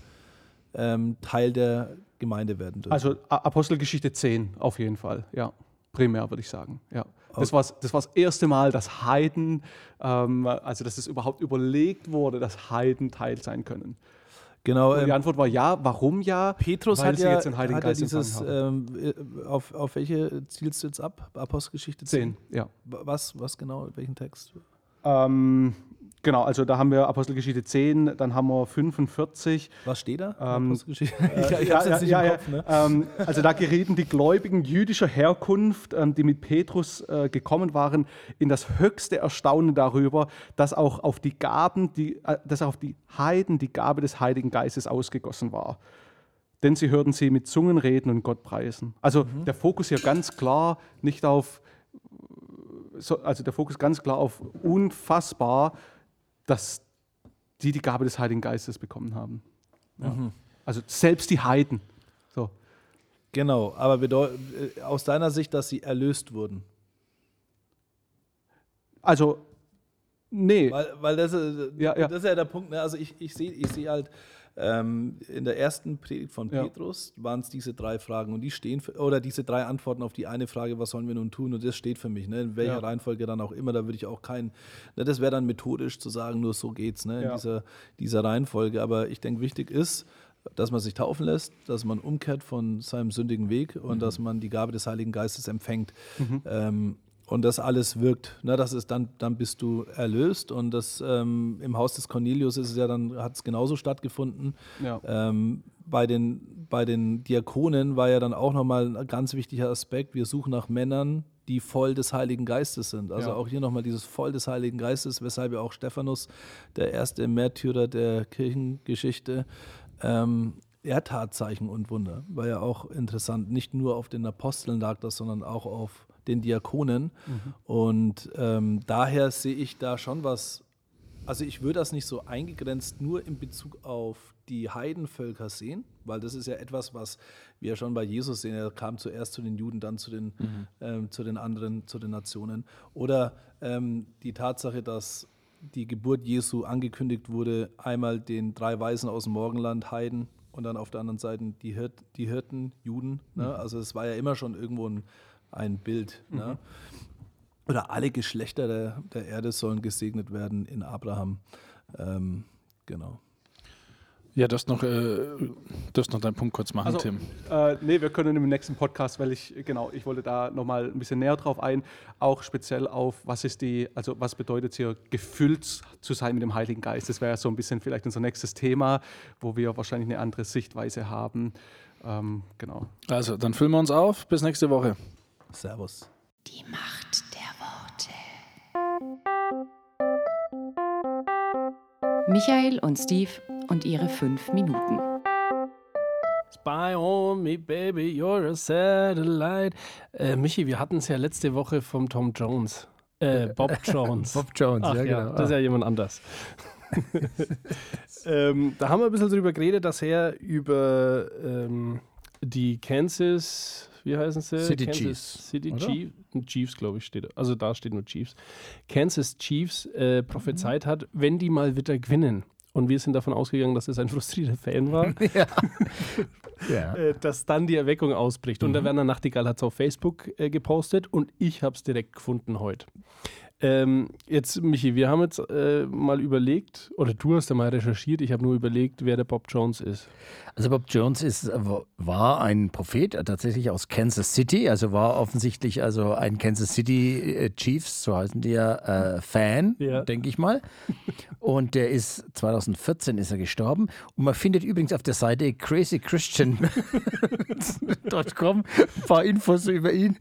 ähm, Teil der Gemeinde werden dürfen? Also A- Apostelgeschichte zehn auf jeden Fall, ja. Primär würde ich sagen, ja. Das Okay. war das, war das erste Mal, dass Heiden, ähm, also dass es überhaupt überlegt wurde, dass Heiden Teil sein können. Genau. Und die Ähm, Antwort war ja. Warum ja? Petrus Weil hat sie ja, jetzt den Heiligen hat ja Geist dieses, empfangen ähm, auf, auf welche zielst du jetzt ab? Apostelgeschichte zehn, ja. Was, was genau, welchen Text? Ähm, genau, also da haben wir Apostelgeschichte zehn, dann haben wir fünfundvierzig. Was steht da? Ähm, Apostelgeschichte? Äh, ich hab's jetzt nicht ja, im ja, Kopf, ne? ähm, also da gerieten die Gläubigen jüdischer Herkunft, ähm, die mit Petrus äh, gekommen waren, in das höchste Erstaunen darüber, dass auch auf die Gaben, die, äh, dass auch auf die Heiden die Gabe des Heiligen Geistes ausgegossen war. Denn sie hörten sie mit Zungen reden und Gott preisen. Also Mhm. der Fokus hier ganz klar nicht auf, so, also der Fokus ganz klar auf unfassbar, dass die die Gabe des Heiligen Geistes bekommen haben. Ja. Mhm. Also selbst die Heiden. So. Genau, aber bedeu- äh, aus deiner Sicht, dass sie erlöst wurden? Also, nee. Weil, weil das, ist, Ja, ja. das ist ja der Punkt, ne? Also ich, ich sehe ich seh halt, ähm, in der ersten Predigt von Ja. Petrus waren es diese drei Fragen und die stehen, für, oder diese drei Antworten auf die eine Frage, was sollen wir nun tun, und das steht für mich, ne? In welcher Ja. Reihenfolge dann auch immer, da würde ich auch keinen, ne? Das wäre dann methodisch zu sagen, nur so geht's, ne? In Ja. dieser, dieser Reihenfolge, aber ich denke, wichtig ist, dass man sich taufen lässt, dass man umkehrt von seinem sündigen Weg und Mhm. dass man die Gabe des Heiligen Geistes empfängt. Ähm, und das alles wirkt, ne, das ist dann, dann bist du erlöst, und das ähm, im Haus des Cornelius ist es ja dann, hat es genauso stattgefunden. Ja. Ähm, bei, den, bei den Diakonen war ja dann auch nochmal ein ganz wichtiger Aspekt, wir suchen nach Männern, die voll des Heiligen Geistes sind. Also Ja. auch hier nochmal dieses voll des Heiligen Geistes, weshalb ja auch Stephanus, der erste Märtyrer der Kirchengeschichte, ähm, er tat Zeichen und Wunder. War ja auch interessant, nicht nur auf den Aposteln lag das, sondern auch auf den Diakonen. Und ähm, daher sehe ich da schon was, also ich würde das nicht so eingegrenzt nur in Bezug auf die Heidenvölker sehen, weil das ist ja etwas, was wir ja schon bei Jesus sehen. Er kam zuerst zu den Juden, dann zu den, ähm, zu den anderen, zu den Nationen. Oder ähm, die Tatsache, dass die Geburt Jesu angekündigt wurde, einmal den drei Weisen aus dem Morgenland, Heiden, und dann auf der anderen Seite die, Hirt, die Hirten, Juden. Ne? Also es war ja immer schon irgendwo ein ein Bild. Mhm. Ne? Oder alle Geschlechter der, der Erde sollen gesegnet werden in Abraham. Ähm, genau. Ja, du hast noch, äh, du hast noch deinen Punkt kurz machen, also, Tim. Äh, nee, wir können im nächsten Podcast, weil ich, genau, ich wollte da nochmal ein bisschen näher drauf ein, auch speziell auf, was ist die, also was bedeutet hier, gefüllt zu sein mit dem Heiligen Geist. Das wäre so ein bisschen vielleicht unser nächstes Thema, wo wir wahrscheinlich eine andere Sichtweise haben. Ähm, genau. Also, dann füllen wir uns auf. Bis nächste Woche. Servus. Die Macht der Worte. Michael und Steve und ihre fünf Minuten. Spy on me, baby, you're a satellite. Äh, Michi, wir hatten es ja letzte Woche vom Tom Jones. Äh, Bob Jones. Bob Jones, Ach, ja, ja, genau. das ist ja jemand anders. ähm, da haben wir ein bisschen drüber geredet, dass er über ähm, die Kansas, wie heißen sie? City Kansas Chiefs, City oder? Chiefs, Chiefs glaube ich, steht. Also da steht nur Chiefs. Kansas Chiefs äh, prophezeit hat, wenn die mal wieder gewinnen. Und wir sind davon ausgegangen, dass es ein frustrierter Fan war, Ja. Ja. äh, dass dann die Erweckung ausbricht. Und der Werner Nachtigall hat es auf Facebook äh, gepostet und ich habe es direkt gefunden heute. Ähm, jetzt, Michi, wir haben jetzt äh, mal überlegt, oder du hast ja mal recherchiert, ich habe nur überlegt, wer der Bob Jones ist. Also Bob Jones ist, war ein Prophet, tatsächlich aus Kansas City, also war offensichtlich also ein Kansas City Chiefs, so heißen die ja, äh, Fan, Ja. denke ich mal. Und der ist, zwanzig vierzehn ist er gestorben. Und man findet übrigens auf der Seite crazy christian punkt com ein paar Infos über ihn.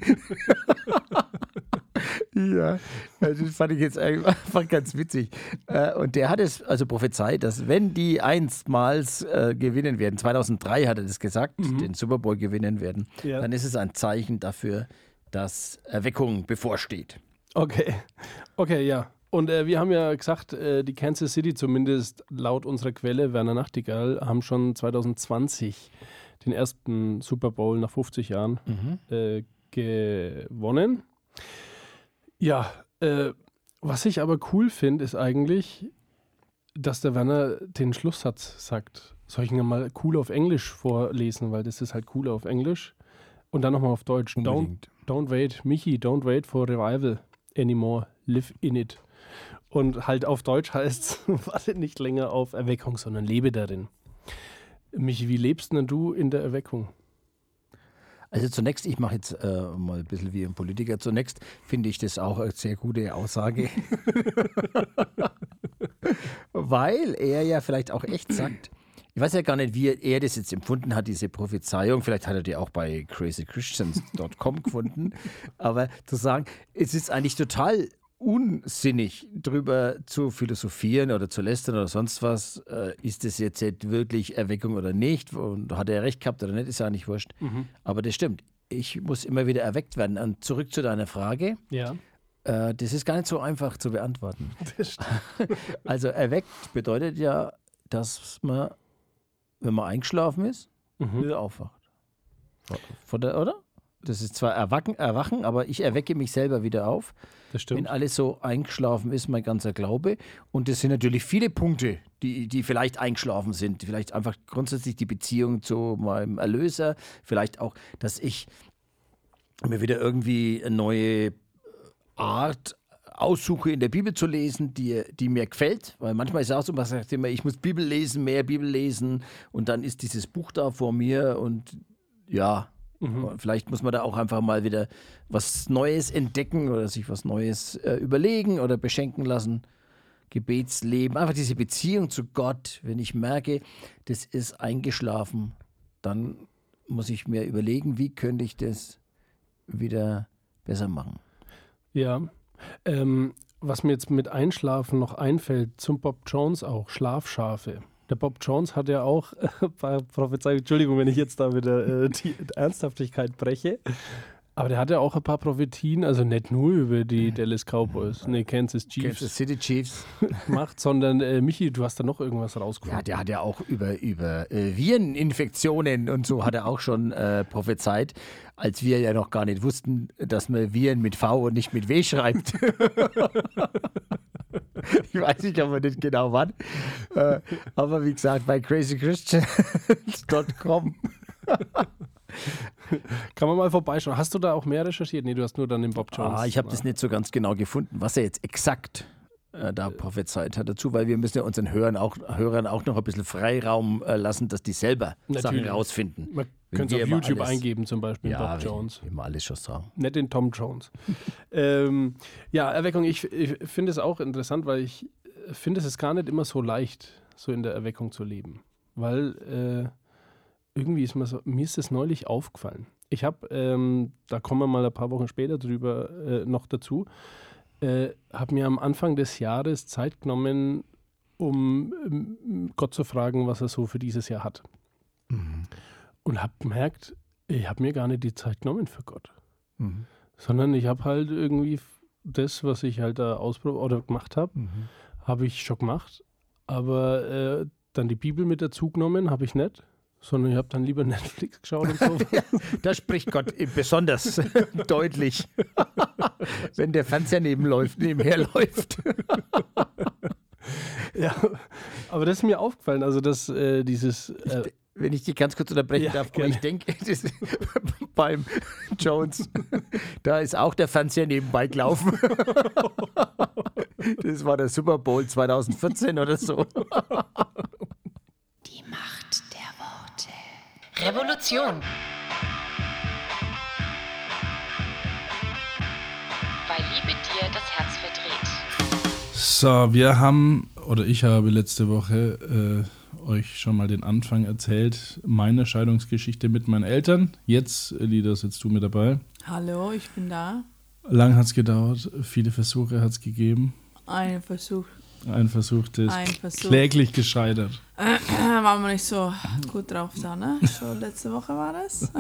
Ja, das fand ich jetzt einfach ganz witzig. Äh, Und der hat es also prophezeit, dass wenn die einstmals äh, gewinnen werden, zweitausenddrei hat er das gesagt, den Super Bowl gewinnen werden, Ja. dann ist es ein Zeichen dafür, dass Erweckung bevorsteht. Okay, okay, ja. Und äh, wir haben ja gesagt, äh, die Kansas City, zumindest laut unserer Quelle, Werner Nachtigall, haben schon zwanzig zwanzig den ersten Super Bowl nach fünfzig Jahren äh, gewonnen. Ja, äh, was ich aber cool finde, ist eigentlich, dass der Werner den Schlusssatz sagt. Soll ich ihn mal cool auf Englisch vorlesen, weil das ist halt cool auf Englisch. Und dann nochmal auf Deutsch. Don't, Unbedingt. don't wait, Michi, don't wait for revival anymore. Live in it. Und halt auf Deutsch heißt es, warte nicht länger auf Erweckung, sondern lebe darin. Michi, wie lebst denn du in der Erweckung? Also zunächst, ich mache jetzt äh, mal ein bisschen wie ein Politiker, zunächst finde ich das auch eine sehr gute Aussage, weil er ja vielleicht auch echt sagt, ich weiß ja gar nicht, wie er das jetzt empfunden hat, diese Prophezeiung, vielleicht hat er die auch bei crazy christians punkt com gefunden, aber zu sagen, es ist eigentlich total unsinnig, drüber zu philosophieren oder zu lästern oder sonst was, äh, ist das jetzt wirklich Erweckung oder nicht, und hat er recht gehabt oder nicht, ist ja nicht wurscht. Aber das stimmt, ich muss immer wieder erweckt werden. Und zurück zu deiner Frage, Ja. äh, das ist gar nicht so einfach zu beantworten. Also erweckt bedeutet ja, dass man, wenn man eingeschlafen ist, wieder aufwacht. Von der, oder? Das ist zwar erwachen, erwachen, aber ich erwecke mich selber wieder auf. Das Wenn stimmt. alles so eingeschlafen ist, mein ganzer Glaube. Und das sind natürlich viele Punkte, die, die vielleicht eingeschlafen sind. Vielleicht einfach grundsätzlich die Beziehung zu meinem Erlöser. Vielleicht auch, dass ich mir wieder irgendwie eine neue Art aussuche, in der Bibel zu lesen, die, die mir gefällt. Weil manchmal ist es auch so, man sagt immer, ich muss Bibel lesen, mehr Bibel lesen. Und dann ist dieses Buch da vor mir und ja, vielleicht muss man da auch einfach mal wieder was Neues entdecken oder sich was Neues äh, überlegen oder beschenken lassen. Gebetsleben, einfach diese Beziehung zu Gott. Wenn ich merke, das ist eingeschlafen, dann muss ich mir überlegen, wie könnte ich das wieder besser machen. Ja. Ähm, was mir jetzt mit Einschlafen noch einfällt, zum Bob Jones auch, Schlafschafe. Der Bob Jones hat ja auch ein paar Prophezeiungen, Entschuldigung, wenn ich jetzt da wieder äh, die Ernsthaftigkeit breche, aber der hat ja auch ein paar Prophetien, also nicht nur über die Dallas Cowboys, nee, Kansas Chiefs Kansas City Chiefs. gemacht, sondern äh, Michi, du hast da noch irgendwas rausgefunden. Ja, der hat ja auch über, über äh, Vireninfektionen und so hat er auch schon äh, prophezeit, als wir ja noch gar nicht wussten, dass man Viren mit V und nicht mit W schreibt. Ich weiß nicht, aber nicht genau wann. Äh, aber wie gesagt, bei crazy christian punkt com Kann man mal vorbeischauen. Hast du da auch mehr recherchiert? Nee, du hast nur dann den Bob Jones. Ah, ich habe das nicht so ganz genau gefunden, was er jetzt exakt äh, da prophezeit hat dazu, weil wir müssen ja unseren Hörern auch, Hörern auch noch ein bisschen Freiraum äh, lassen, dass die selber Natürlich. Sachen rausfinden. Man Wenn könnte es wir auf immer YouTube alles- eingeben, zum Beispiel Ja, Bob Jones. Immer alles schon sagen. Nicht den Tom Jones. ähm, ja, Erweckung, ich, ich finde es auch interessant, weil ich finde, es ist gar nicht immer so leicht, so in der Erweckung zu leben. Weil äh, irgendwie ist mir so, mir ist es neulich aufgefallen. Ich habe, ähm, da kommen wir mal ein paar Wochen später drüber äh, noch dazu, äh, habe mir am Anfang des Jahres Zeit genommen, um ähm, Gott zu fragen, was er so für dieses Jahr hat. Mhm. Und habe gemerkt, ich habe mir gar nicht die Zeit genommen für Gott. Mhm. Sondern ich habe halt irgendwie das, was ich halt da ausprobiert oder gemacht habe, Mhm. habe ich schon gemacht. Aber äh, dann die Bibel mit dazu genommen, habe ich nicht. Sondern ich habe dann lieber Netflix geschaut und so. Da spricht Gott besonders deutlich, wenn der Fernseher nebenläuft, nebenher läuft. Ja, aber das ist mir aufgefallen. Also, dass äh, dieses. Äh, Wenn ich dich ganz kurz unterbrechen Ja, darf, aber gerne. ich denke, das beim Jones, da ist auch der Fernseher nebenbei gelaufen. Das war der Super Bowl zwanzig vierzehn oder so. Die Macht der Worte. Revolution. Weil Liebe dir das Herz verdreht. So, wir haben, oder ich habe letzte Woche äh, euch schon mal den Anfang erzählt, meiner Scheidungsgeschichte mit meinen Eltern. Jetzt, Elida, sitzt du mit dabei. Hallo, ich bin da. Lang hat es gedauert, viele Versuche hat es gegeben. Ein Versuch. Ein Versuch, der ist Ein Versuch. kläglich gescheitert. Äh, waren wir nicht so gut drauf da, ne? So letzte Woche war das.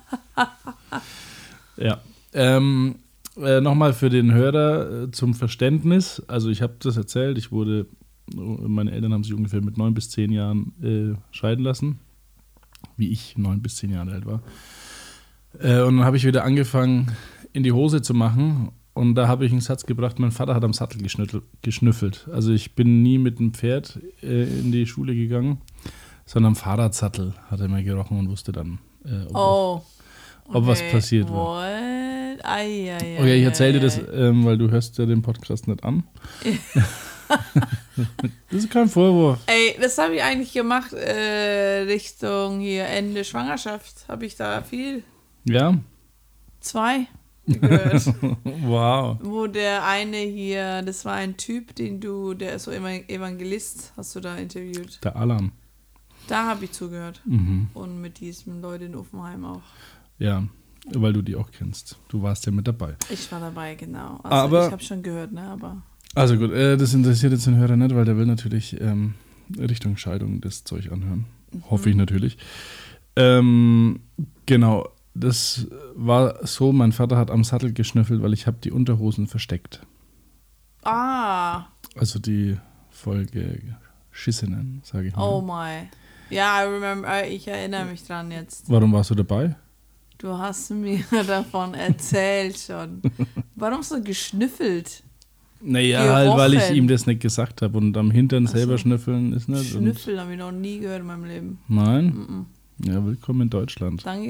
Ja. Ähm, äh, Nochmal für den Hörer äh, zum Verständnis. Also ich habe das erzählt, ich wurde, meine Eltern haben sich ungefähr mit neun bis zehn Jahren äh, scheiden lassen, wie ich neun bis zehn Jahre alt war. Äh, und dann habe ich wieder angefangen, in die Hose zu machen. Und da habe ich einen Satz gebracht, mein Vater hat am Sattel geschnüttelt- geschnüffelt. Also ich bin nie mit dem Pferd äh, in die Schule gegangen, sondern am Fahrradsattel hat er mir gerochen und wusste dann, äh, ob, Oh. ob was okay. passiert war. What? Ai, ai, ai, Okay, ich erzähle dir ai, das, ähm, weil du hörst ja den Podcast nicht an. Das ist kein Vorwurf. Ey, das habe ich eigentlich gemacht äh, Richtung hier Ende Schwangerschaft. Habe ich da viel. Ja? Zwei gehört. Wow. Wo der eine hier, das war ein Typ, den du, der ist so immer Evangelist, hast du da interviewt. Der Alan. Da habe ich zugehört. Mhm. Und mit diesem Leute in Offenheim auch. Ja, weil du die auch kennst. Du warst ja mit dabei. Ich war dabei, genau. Also Aber- ich habe schon gehört, ne? Aber Also gut, äh, das interessiert jetzt den Hörer nicht, weil der will natürlich ähm, Richtung Scheidung das Zeug anhören. Hoffe ich natürlich. Ähm, genau, das war so, mein Vater hat am Sattel geschnüffelt, weil ich habe die Unterhosen versteckt. ah, Also die vollgeschissenen, sage ich mal. oh my. Ja, I remember, ich erinnere mich dran jetzt. Warum warst du dabei? Du hast mir davon erzählt schon. Warum so geschnüffelt? Naja, halt, weil ich Gerochen. ihm das nicht gesagt habe und am Hintern Ach so. selber schnüffeln ist nicht. Und Schnüffel habe ich noch nie gehört in meinem Leben. nein? Mm-mm. Ja, willkommen in Deutschland. Danke.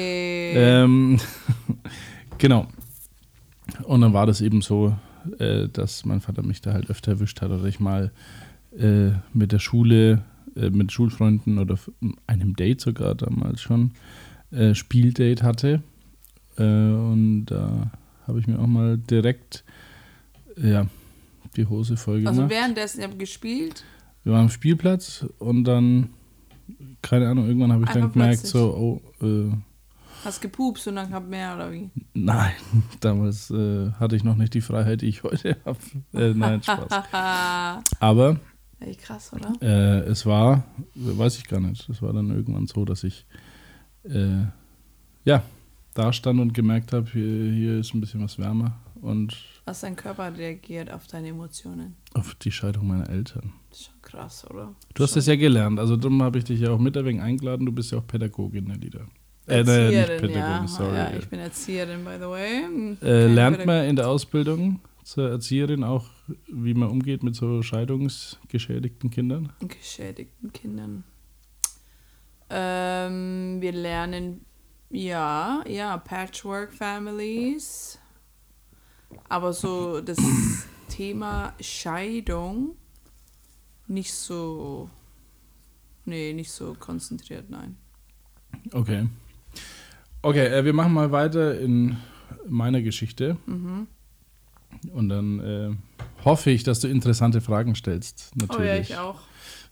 Ähm, genau. Und dann war das eben so, äh, dass mein Vater mich da halt öfter erwischt hat oder ich mal äh, mit der Schule, äh, mit Schulfreunden oder f- einem Date sogar damals schon, äh, Spieldate hatte. Äh, und da habe ich mir auch mal direkt ja, die Hose voll gemacht. Also währenddessen, ich habe gespielt. Wir waren am Spielplatz und dann, keine Ahnung, irgendwann habe ich dann Einfach gemerkt, plötzlich. so, oh, äh, Hast gepupst und dann gab mehr oder wie? nein, damals äh, hatte ich noch nicht die Freiheit, die ich heute habe. Äh, nein, Spaß. Aber Ey, krass, oder? äh, es war, weiß ich gar nicht, es war dann irgendwann so, dass ich äh, ja, da stand und gemerkt habe, hier, hier ist ein bisschen was wärmer und Hast dein Körper reagiert auf deine Emotionen? auf die Scheidung meiner Eltern. Das ist schon krass, oder? Du hast Schon. das ja gelernt, also darum habe ich dich ja auch mit ein wenig eingeladen, du bist ja auch Pädagogin, ne, Lieder. Äh, nein, nicht Erzieherin, Pädagogin, ja. sorry. Ja, ich bin Erzieherin, by the way. Äh, Keine lernt Pädagogin. man in der Ausbildung zur Erzieherin auch, wie man umgeht mit so scheidungsgeschädigten Kindern? Geschädigten Kindern. Ähm, wir lernen Ja, ja, Patchwork-Families. Aber so das Thema Scheidung nicht so, nee, nicht so konzentriert, nein. Okay. Okay, äh, wir machen mal weiter in meiner Geschichte. Mhm. Und dann äh, hoffe ich, dass du interessante Fragen stellst. Natürlich. Oh ja, ich auch.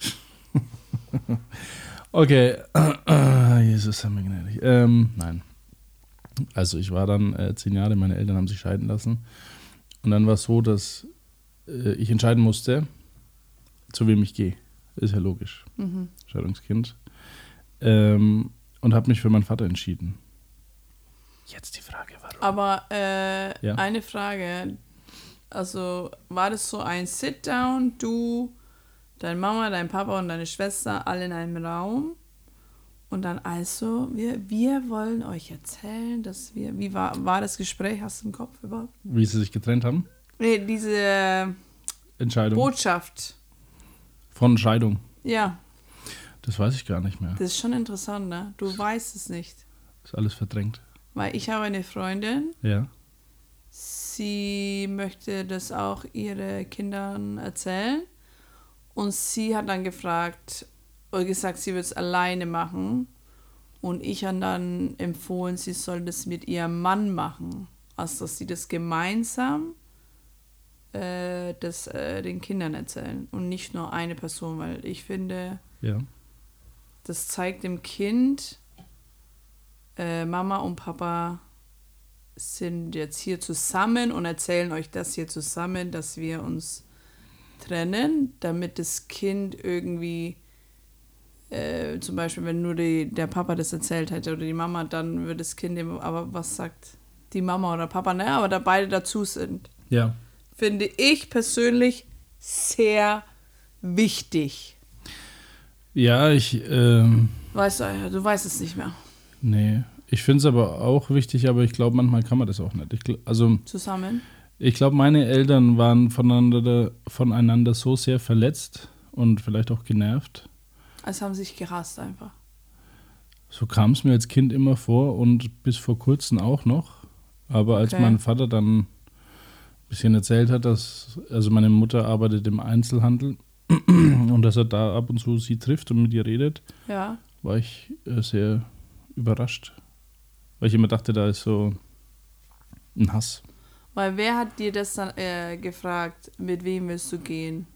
Okay, Jesus, sei mir gnädig. Ähm, nein. Also ich war dann äh, zehn Jahre, meine Eltern haben sich scheiden lassen. Und dann war es so, dass äh, ich entscheiden musste, zu wem ich gehe. Ist ja logisch. Mhm. Scheidungskind. Ähm, und habe mich für meinen Vater entschieden. Jetzt die Frage, warum? Aber äh, Ja. eine Frage. Also war das so ein Sit-Down, du, deine Mama, dein Papa und deine Schwester alle in einem Raum? Und dann also, wir, wir wollen euch erzählen, dass wir, wie war, war das Gespräch, hast du im Kopf überhaupt? Wie sie sich getrennt haben? Nee, diese Entscheidung. Botschaft. Von Scheidung. Ja, Das weiß ich gar nicht mehr. das ist schon interessant, ne? Du weißt es nicht. Ist alles verdrängt. Weil ich habe eine Freundin, Ja. sie möchte das auch ihren Kindern erzählen. Und sie hat dann gefragt, oder gesagt, sie wird es alleine machen. Und ich habe dann empfohlen, sie soll das mit ihrem Mann machen. Also, dass sie das gemeinsam äh, das, äh, den Kindern erzählen. Und nicht nur eine Person, weil ich finde, Ja. das zeigt dem Kind, äh, Mama und Papa sind jetzt hier zusammen und erzählen euch das hier zusammen, dass wir uns trennen, damit das Kind irgendwie, äh, zum Beispiel, wenn nur die, der Papa das erzählt hätte oder die Mama, dann würde das Kind dem, aber was sagt die Mama oder Papa, ne, aber da beide dazu sind, Ja. finde ich persönlich sehr wichtig. Ja, ich, ähm, Weißt du, du weißt es nicht mehr. nee. Ich finde es aber auch wichtig, aber ich glaube, manchmal kann man das auch nicht. Ich, gl- also, Zusammen. ich glaube, meine Eltern waren voneinander, voneinander so sehr verletzt und vielleicht auch genervt. Also haben sich gehasst einfach. So kam es mir als Kind immer vor und bis vor kurzem auch noch. Aber als Okay. mein Vater dann ein bisschen erzählt hat, dass, also meine Mutter arbeitet im Einzelhandel und dass er da ab und zu sie trifft und mit ihr redet, Ja. war ich äh, sehr überrascht. Weil ich immer dachte, da ist so ein Hass. Weil wer hat dir das dann äh, gefragt, mit wem willst du gehen?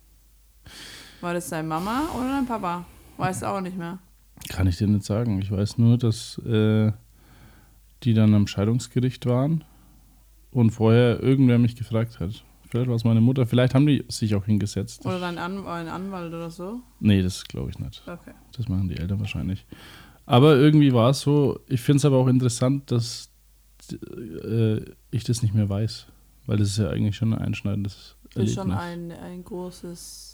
War das deine Mama oder dein Papa? Weiß auch nicht mehr. Kann ich dir nicht sagen. Ich weiß nur, dass äh, die dann am Scheidungsgericht waren und vorher irgendwer mich gefragt hat. Vielleicht war es meine Mutter, vielleicht haben die sich auch hingesetzt. Oder dein An ein Anwalt oder so? Nee, das glaube ich nicht. Okay. Das machen die Eltern wahrscheinlich. Aber irgendwie war es so, ich finde es aber auch interessant, dass äh, ich das nicht mehr weiß. Weil das ist ja eigentlich schon ein einschneidendes Das ist Erlebnis. schon ein, ein großes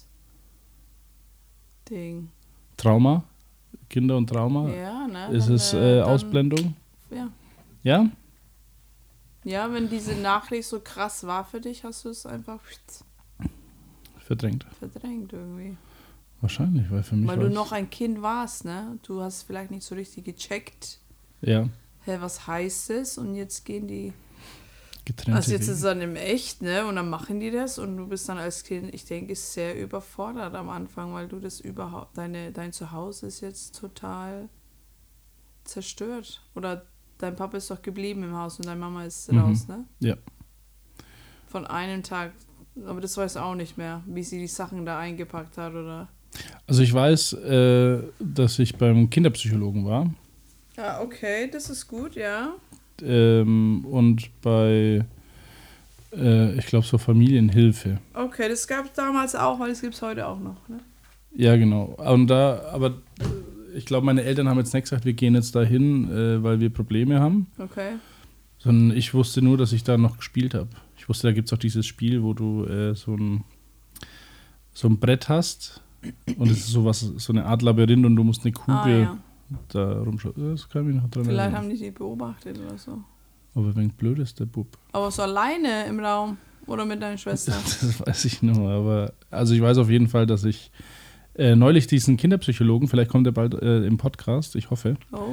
Ding. Trauma? Kinder und Trauma? Ja, ne? Ist Dann, es äh, äh, dann- Ausblendung? Ja. Ja? Ja, wenn diese Nachricht so krass war für dich, hast du es einfach Verdrängt. verdrängt irgendwie. Wahrscheinlich, weil für mich Weil du war's- noch ein Kind warst, ne? Du hast vielleicht nicht so richtig gecheckt, Ja, hä, was heißt es? Und jetzt gehen die. getrennte Also jetzt Wege. ist es dann im Echt, ne? Und dann machen die das und du bist dann als Kind, ich denke, sehr überfordert am Anfang, weil du das überhaupt, deine, dein Zuhause ist jetzt total zerstört. Oder dein Papa ist doch geblieben im Haus und deine Mama ist Mhm. raus, ne? Ja. Von einem Tag, aber das weiß auch nicht mehr, wie sie die Sachen da eingepackt hat oder. Also ich weiß, äh, dass ich beim Kinderpsychologen war Ja, okay, das ist gut, ja. ähm, und bei, äh, ich glaube, so Familienhilfe. Okay, das gab es damals auch, weil es gibt es heute auch noch, ne? Ja, genau. Und da, aber ich glaube, meine Eltern haben jetzt nicht gesagt, wir gehen jetzt dahin, äh, weil wir Probleme haben, Okay. sondern ich wusste nur, dass ich da noch gespielt habe. Ich wusste, da gibt es auch dieses Spiel, wo du äh, so ein so ein Brett hast und es ist sowas, so eine Art Labyrinth und du musst eine Ah, Kugel ja. da rumschauen. Das kann ich mich noch dran Vielleicht erinnern. haben die die beobachtet oder so. Aber wenn blöd ist der Bub. Aber so alleine im Raum oder mit deiner Schwester? Das weiß ich noch, aber also ich weiß auf jeden Fall, dass ich äh, neulich diesen Kinderpsychologen, vielleicht kommt er bald äh, im Podcast, ich hoffe, Oh,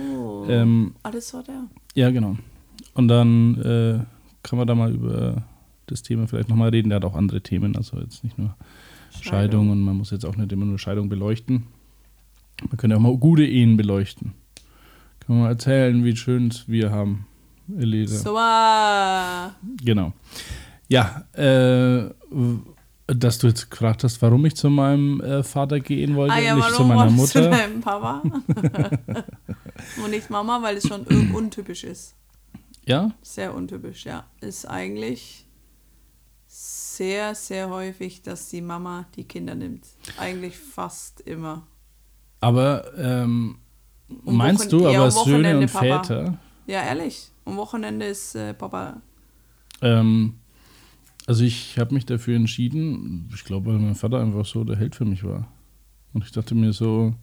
Oh, Ähm, alles war der. ja, genau. Und dann äh, kann man da mal über das Thema vielleicht nochmal reden. Der hat auch andere Themen, also jetzt nicht nur Scheidung. Scheidung und man muss jetzt auch nicht immer nur Scheidung beleuchten. Man kann ja auch mal gute Ehen beleuchten. Kann man mal erzählen, wie schön es wir haben, Elisa. So, ah. Genau. Ja, äh, dass du jetzt gefragt hast, warum ich zu meinem äh, Vater gehen wollte ah, ja, und nicht warum zu meiner wolltest Mutter. Du deinem Papa? Und nicht Mama, weil es schon un- untypisch ist. Ja? Sehr untypisch, ja. Ist eigentlich sehr, sehr häufig, dass die Mama die Kinder nimmt. Eigentlich fast immer. Aber ähm, Um meinst Wochen- du, ja, aber um Söhne Wochenende und Papa. Väter? Ja, ehrlich. Am Wochenende ist äh, Papa. Ähm, also ich habe mich dafür entschieden, ich glaube, weil mein Vater einfach so der Held für mich war. Und ich dachte mir so,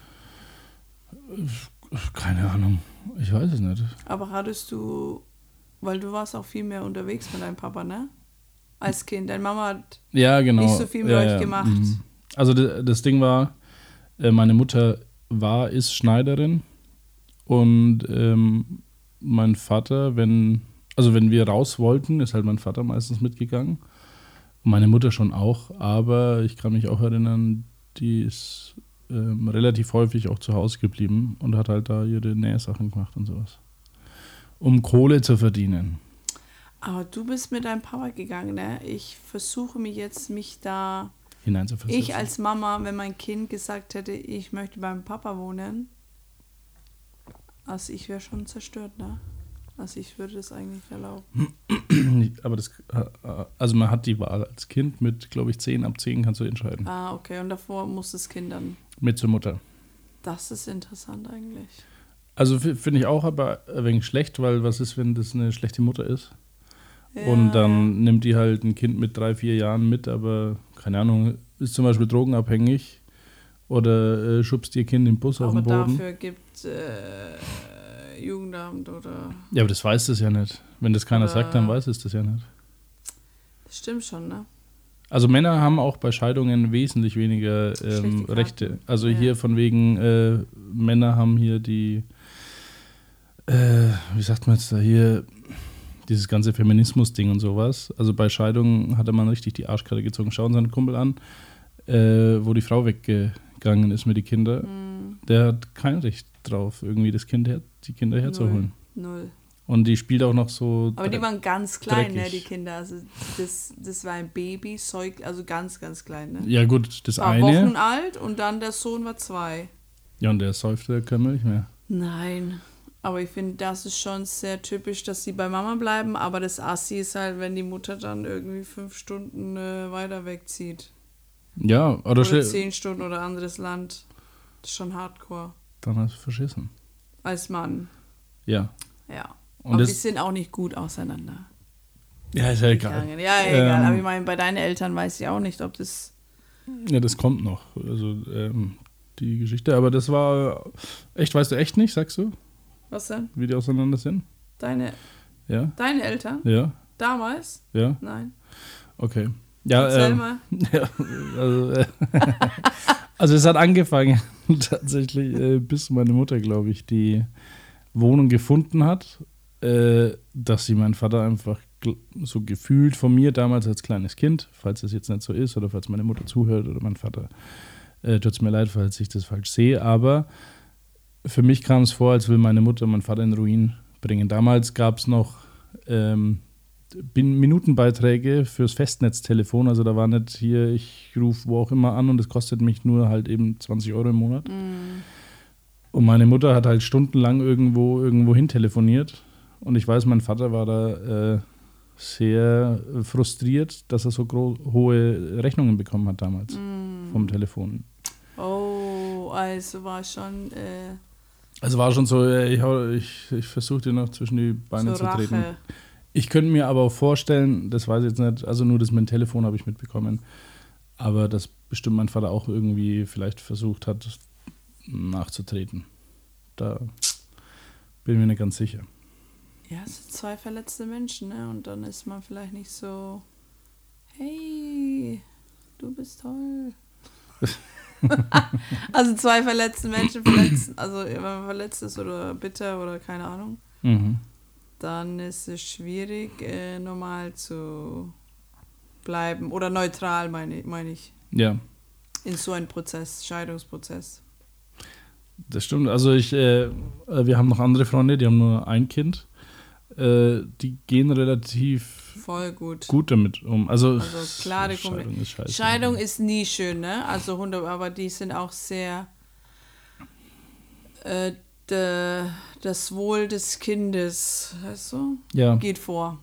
äh, keine Ahnung, ich weiß es nicht. Aber hattest du, weil du warst auch viel mehr unterwegs mit deinem Papa, ne? Als Kind. Deine Mama hat Ja, genau. nicht so viel mit ja, euch ja. gemacht. Mhm. Also das, das Ding war, äh, meine Mutter war, ist Schneiderin und ähm, mein Vater, wenn, also wenn wir raus wollten, ist halt mein Vater meistens mitgegangen. Und meine Mutter schon auch, aber ich kann mich auch erinnern, die ist ähm, relativ häufig auch zu Hause geblieben und hat halt da ihre Nähsachen gemacht und sowas. Um Kohle zu verdienen. Aber du bist mit deinem Papa gegangen, ne? Ich versuche mich jetzt, mich da... Hineinzuversetzen. Ich als Mama, wenn mein Kind gesagt hätte, ich möchte beim Papa wohnen, also ich wäre schon zerstört, ne? Also ich würde das eigentlich erlauben. Aber das, also man hat die Wahl als Kind mit, glaube ich, zehn, ab zehn kannst du entscheiden. Ah, okay. Und davor muss das Kind dann... Mit zur Mutter. Das ist interessant eigentlich. Also f- finde ich auch aber ein wenig schlecht, weil was ist, wenn das eine schlechte Mutter ist? Ja, Und dann ja. nimmt die halt ein Kind mit drei, vier Jahren mit, aber keine Ahnung, ist zum Beispiel drogenabhängig oder äh, schubst ihr Kind im Bus auf Aber den Boden. dafür gibt äh, Jugendamt oder... Ja, aber das weiß es ja nicht. Wenn das keiner Oder- sagt, dann weiß es das ja nicht. Das stimmt schon, ne? Also Männer haben auch bei Scheidungen wesentlich weniger ähm, Schlechte Karten. Rechte. Also Ja. hier von wegen, äh, Männer haben hier die, äh, wie sagt man jetzt da hier, dieses ganze Feminismus-Ding und sowas. Also bei Scheidungen hatte man richtig die Arschkarte gezogen. Schauen Sie einen Kumpel an, äh, wo die Frau weggegangen ist mit den Kindern. Mhm. Der hat kein Recht drauf, irgendwie das Kind her, die Kinder herzuholen. Null. Und die spielt auch noch so. Aber die waren ganz klein, ne, dreckig. die Kinder. Also das, das war ein Baby, Säug, also ganz, ganz klein, ne? Ja gut, das War eine. Wochen alt und dann der Sohn war zwei. Ja, und der säufte kein Milch mehr. Nein. Aber ich finde, das ist schon sehr typisch, dass sie bei Mama bleiben. Aber das Assi ist halt, wenn die Mutter dann irgendwie fünf Stunden äh, weiter wegzieht. Ja, oder, Oder stell- zehn Stunden oder anderes Land. Das ist schon hardcore. dann hast du verschissen. Als Mann. Ja. Ja. Und aber das- die sind auch nicht gut auseinander. Ja, ist ja egal. gegangen. Ja, egal. Ähm, Aber ich meine, bei deinen Eltern weiß ich auch nicht, ob das... Ja, das kommt noch. Also ähm, die Geschichte. Aber das war echt, weißt du echt nicht, sagst du, Was denn? wie die auseinander sind? Deine, Ja, deine Eltern? ja, Damals? ja, Nein. okay. Ja, Erzähl ähm, mal. ja also, äh, also es hat angefangen tatsächlich, äh, bis meine Mutter, glaube ich, die Wohnung gefunden hat, äh, dass sie meinen Vater einfach gl- so gefühlt von mir damals als kleines Kind, falls das jetzt nicht so ist oder falls meine Mutter zuhört oder mein Vater, äh, tut es mir leid, falls ich das falsch sehe, aber für mich kam es vor, als will meine Mutter meinen Vater in Ruin bringen. Damals gab es noch ähm, Bin- Minutenbeiträge fürs Festnetztelefon, also da war nicht hier, ich rufe wo auch immer an und es kostet mich nur halt eben zwanzig Euro im Monat. Und meine Mutter hat halt stundenlang irgendwo irgendwo hin telefoniert und ich weiß, mein Vater war da äh, sehr frustriert, dass er so gro- hohe Rechnungen bekommen hat damals vom Telefon. Oh, also war schon äh, Also war schon so, äh, ich, hau- ich, ich versuche dir noch zwischen die Beine so zu treten. Rache. Ich könnte mir aber auch vorstellen, das weiß ich jetzt nicht, also nur das mit dem Telefon habe ich mitbekommen, aber dass bestimmt mein Vater auch irgendwie vielleicht versucht hat, nachzutreten. Da bin ich mir nicht ganz sicher. Ja, es sind zwei verletzte Menschen, ne? Und dann ist man vielleicht nicht so, hey, du bist toll. Also zwei verletzte Menschen verletzen, also wenn man verletzt ist oder bitter oder keine Ahnung, Mhm. dann ist es schwierig, äh, normal zu bleiben. Oder neutral, meine, meine ich. Ja, In so einem Prozess, Scheidungsprozess. das stimmt. Also ich, äh, wir haben noch andere Freunde, die haben nur ein Kind. Äh, die gehen relativ Voll gut. gut damit um. Also, Also klare Scheidung Kommunikation. ist scheiße. Scheidung ist nie schön, ne? Also Hunde, aber die sind auch sehr äh, de, das Wohl des Kindes, weißt du? Ja. Geht vor.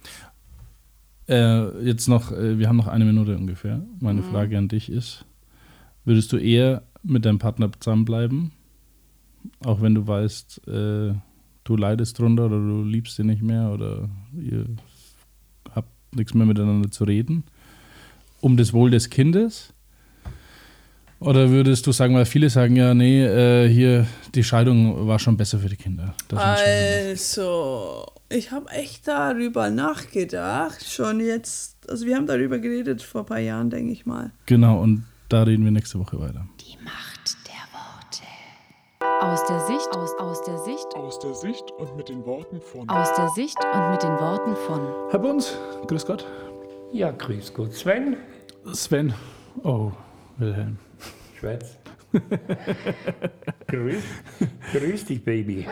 Äh, jetzt noch, äh, wir haben noch eine Minute ungefähr. Meine Mhm. Frage an dich ist, würdest du eher mit deinem Partner zusammenbleiben, auch wenn du weißt, äh, du leidest drunter oder du liebst ihn nicht mehr oder ihr habt nichts mehr miteinander zu reden, um das Wohl des Kindes? Oder würdest du sagen, weil viele sagen ja, nee, äh, hier, die Scheidung war schon besser für die Kinder. Das entscheiden Also, ich habe echt darüber nachgedacht, schon jetzt, also wir haben darüber geredet vor ein paar Jahren, denke ich mal. wir. Genau, und da reden wir nächste Woche weiter. Die Macht der Worte. Aus der Sicht, aus, aus der Sicht, Aus der Sicht und mit den Worten von aus der Sicht und mit den Worten von Herr Bunz, grüß Gott. Ja, grüß Gott. Sven? Sven. Oh, Wilhelm. Schwätz. grüß, grüß dich, Baby.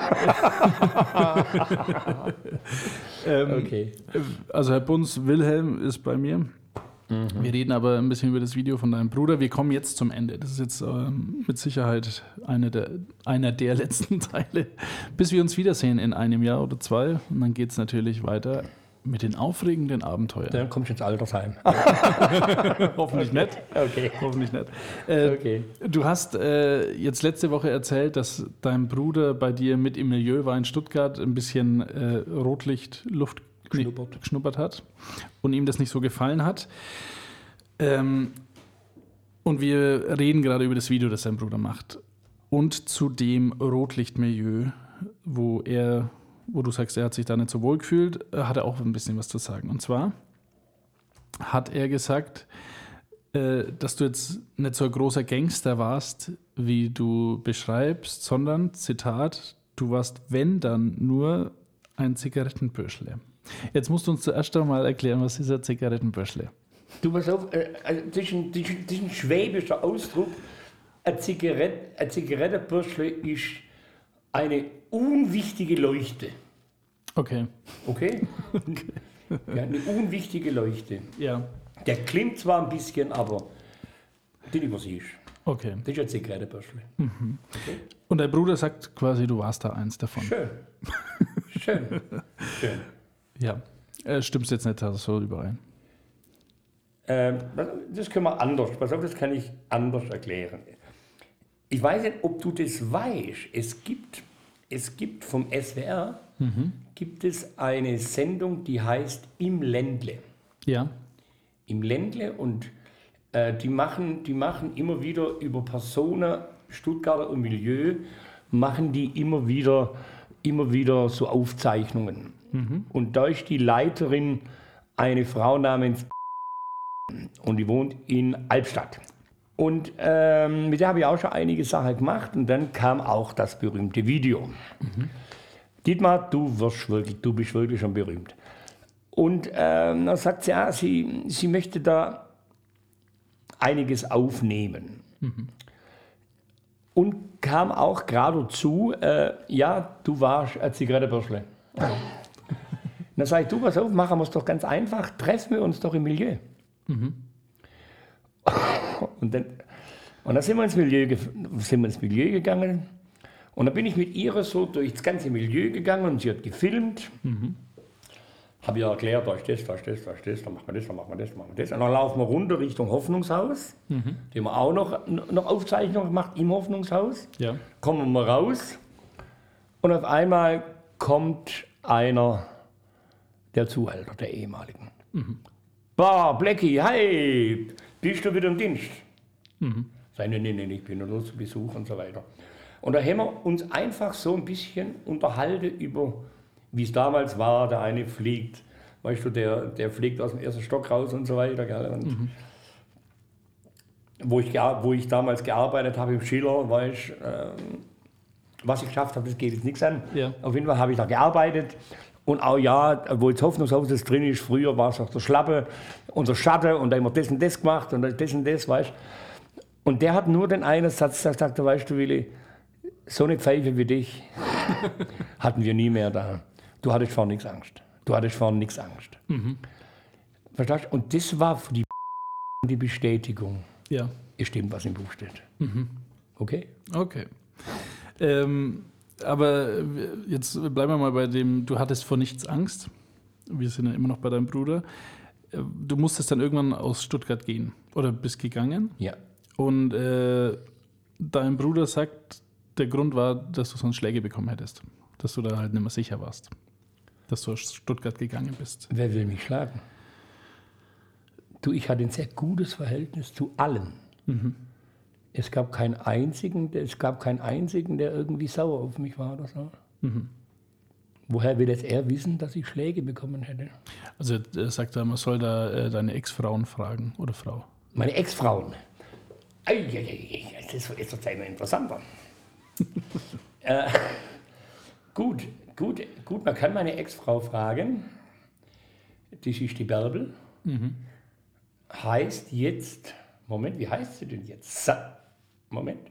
Ähm, Okay. Also Herr Bunz, Wilhelm ist bei mir. Wir reden aber ein bisschen über das Video von deinem Bruder. Wir kommen jetzt zum Ende. Das ist jetzt ähm, mit Sicherheit eine der, einer der letzten Teile, bis wir uns wiedersehen in einem Jahr oder zwei. Und dann geht es natürlich weiter mit den aufregenden Abenteuern. Dann kommst du ins Altersheim. Hoffentlich nicht. Okay. Hoffentlich nicht. Äh, Okay. Du hast äh, jetzt letzte Woche erzählt, dass dein Bruder bei dir mit im Milieu war in Stuttgart, ein bisschen äh, Rotlichtluft Geschnuppert. geschnuppert hat und ihm das nicht so gefallen hat. Ähm, und wir reden gerade über das Video, das sein Bruder macht. Und zu dem Rotlichtmilieu, wo er, wo du sagst, er hat sich da nicht so wohl gefühlt, äh, hat er auch ein bisschen was zu sagen. Und zwar hat er gesagt, äh, dass du jetzt nicht so ein großer Gangster warst, wie du beschreibst, sondern, Zitat, du warst, wenn dann, nur ein Zigarettenbüschle. Jetzt musst du uns zuerst einmal erklären, was ist ein Zigarettenbüschle? Du, pass auf, äh, also das ist ein, das ist ein- das ist ein schwäbischer Ausdruck. Ein, Zigarett, ein Zigarettenbürschle ist eine unwichtige Leuchte. Okay. Okay? Ja, eine unwichtige Leuchte. Ja. Der klimmt zwar ein bisschen, aber den übersiehst. Okay. Das ist ein Zigarettenbürschle. Und dein Bruder sagt quasi, du warst da eins davon. Schön. Schön. Schön. Ja. Äh, stimmst jetzt nicht so überein. Ähm, das können wir anders, pass auf, das kann ich anders erklären. Ich weiß nicht, ob du das weißt. Es gibt, es gibt vom S W R gibt es eine Sendung, die heißt Im Ländle. Ja. Im Ländle und äh, die, machen, die machen immer wieder über Personen, Stuttgarter und Milieu, machen die immer wieder, immer wieder so Aufzeichnungen. Und da ist die Leiterin eine Frau namens und die wohnt in Albstadt. Und ähm, mit der habe ich auch schon einige Sachen gemacht und dann kam auch das berühmte Video. Dietmar, du, wirst wirklich, du bist wirklich schon berühmt. Und ähm, dann sagt sie, ja, sie, sie möchte da einiges aufnehmen. Und kam auch gerade zu, äh, ja, du warst ein Zigarettenbürschle. Dann sage ich, du, pass auf, machen wir es doch ganz einfach, treffen wir uns doch im Milieu. Und dann, und dann sind, wir ins Milieu, gef- sind wir ins Milieu gegangen und dann bin ich mit ihr so durch das ganze Milieu gegangen und sie hat gefilmt. Habe ihr erklärt, da ist das, da ist das, da ist das, dann machen wir das, dann machen wir das, dann machen wir das. Und dann laufen wir runter Richtung Hoffnungshaus. Die haben wir auch noch, noch Aufzeichnungen gemacht im Hoffnungshaus. Ja. Kommen wir raus und auf einmal kommt einer der Zuhälter, der ehemaligen. Bah, Blackie, hi, bist du wieder im Dienst? Sag ich, nee, nee, nee, ich bin nur zu Besuch und so weiter. Und da haben wir uns einfach so ein bisschen unterhalten über, wie es damals war, der eine fliegt, weißt du, der, der fliegt aus dem ersten Stock raus und so weiter. Gell? Und, wo ich, gea- wo ich damals gearbeitet habe im Schiller, war ich, ähm, was ich geschafft habe, das geht jetzt nichts an. Ja. Auf jeden Fall habe ich da gearbeitet. Und auch ja, wo jetzt Hoffnungshaus das drin ist, früher war es auch der Schlappe und der Schatten und da haben wir das und das gemacht und das und das, weißt du. Und der hat nur den einen Satz gesagt, weißt du, Willi, so eine Pfeife wie dich hatten wir nie mehr da. Du hattest vor nichts Angst. Du hattest vor nichts Angst. Mhm. Verstehst du? Und das war für die die Bestätigung. Ja. Es stimmt, was im Buch steht. Mhm. Okay? Okay. Ähm, aber jetzt bleiben wir mal bei dem, du hattest vor nichts Angst. Wir sind ja immer noch bei deinem Bruder. Du musstest dann irgendwann aus Stuttgart gehen oder bist gegangen. Ja. Und äh, dein Bruder sagt, der Grund war, dass du sonst Schläge bekommen hättest. Dass du da halt nicht mehr sicher warst. Dass du aus Stuttgart gegangen bist. Wer will mich schlagen? Du, ich hatte ein sehr gutes Verhältnis zu allen. Mhm. Es gab keinen einzigen, es gab keinen einzigen, der irgendwie sauer auf mich war oder so. Mhm. Woher will jetzt er wissen, dass ich Schläge bekommen hätte? Also er sagt er, man soll da äh, deine Ex-Frauen fragen oder Frau. Meine Ex-Frauen. Ei, ei, ei, ei, das ist jetzt immer interessanter. äh, gut, gut, gut, man kann meine Ex-Frau fragen. Das ist die Bärbel. Mhm. Heißt jetzt, Moment, wie heißt sie denn jetzt? Sa Moment.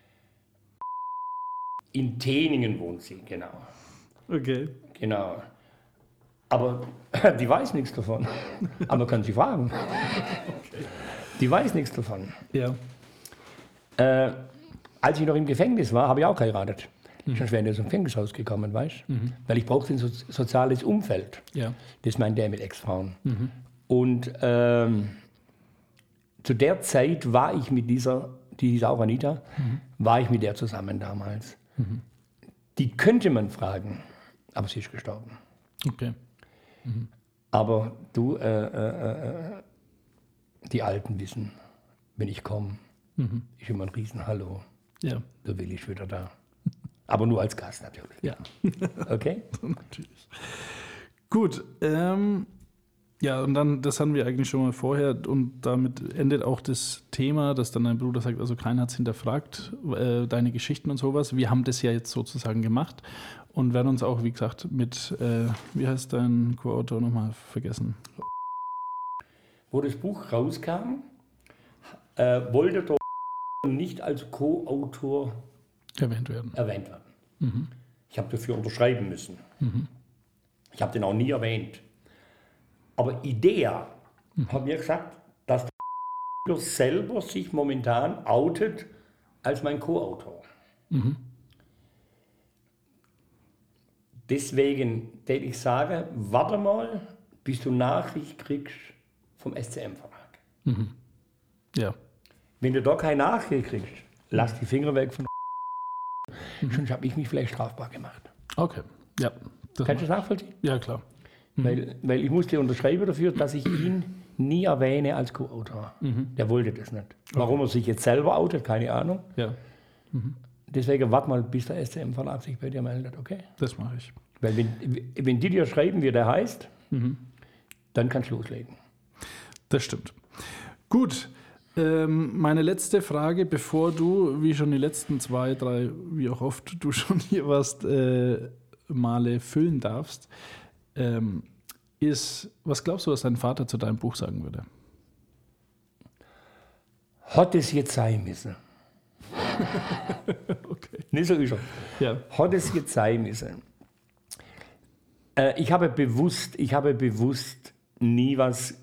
In Teningen wohnt sie, genau. Okay. Genau. Aber die weiß nichts davon. Aber man kann sie fragen. Okay. Die weiß nichts davon. Ja. Äh, als ich noch im Gefängnis war, habe ich auch geheiratet. Mhm. Sonst wäre ich aus dem Gefängnis rausgekommen, weißt du? Mhm. Weil ich brauchte ein so soziales Umfeld. Ja. Das meint der mit Ex-Frauen. Mhm. Und ähm, zu der Zeit war ich mit dieser, die hieß auch Anita, mhm. war ich mit der zusammen damals. Mhm. Die könnte man fragen, aber sie ist gestorben. Okay. Mhm. Aber du, äh, äh, äh, die Alten wissen, wenn ich komme, mhm. ist immer ein Riesenhallo. Ja. Da will ich wieder da. Aber nur als Gast natürlich. Ja. Okay? Natürlich. Gut. Ähm, ja, und dann, das hatten wir eigentlich schon mal vorher und damit endet auch das Thema, dass dann dein Bruder sagt, also keiner hat es hinterfragt, äh, deine Geschichten und sowas. Wir haben das ja jetzt sozusagen gemacht und werden uns auch, wie gesagt, mit, äh, wie heißt dein Co-Autor nochmal vergessen? Wo das Buch rauskam, äh, wollte der nicht als Co-Autor erwähnt werden. Erwähnt werden. Mhm. Ich habe dafür unterschreiben müssen. Mhm. Ich habe den auch nie erwähnt. Aber Idea mhm. hat mir gesagt, dass der selber sich momentan outet als mein Co-Autor. Mhm. Deswegen würde ich sagen, warte mal, bis du Nachricht kriegst vom S C M-Verlag. Mhm. Ja. Wenn du da keine Nachricht kriegst, lass die Finger weg von mhm. Sonst habe ich mich vielleicht strafbar gemacht. Okay, ja. Kannst du das nachvollziehen? Ja, klar. Mhm. Weil, weil ich musste unterschreiben dafür, dass ich ihn nie erwähne als Co-Autor. Mhm. Der wollte das nicht. Warum er sich jetzt selber outet, keine Ahnung. Ja. Mhm. Deswegen warte mal, bis der S C M-Verlag sich bei dir meldet, okay? Das mache ich. Weil wenn, wenn die dir schreiben, wie der heißt, mhm. dann kannst du loslegen. Das stimmt. Gut. Ähm, meine letzte Frage, bevor du, wie schon die letzten zwei, drei, wie auch oft du schon hier warst, äh, Male füllen darfst, ähm, ist, was glaubst du, was dein Vater zu deinem Buch sagen würde? Hat es jetzt sein müssen. Okay. Nicht so ist er. Ja. Hat es jetzt sein müssen. Äh, ich habe bewusst, ich habe bewusst nie was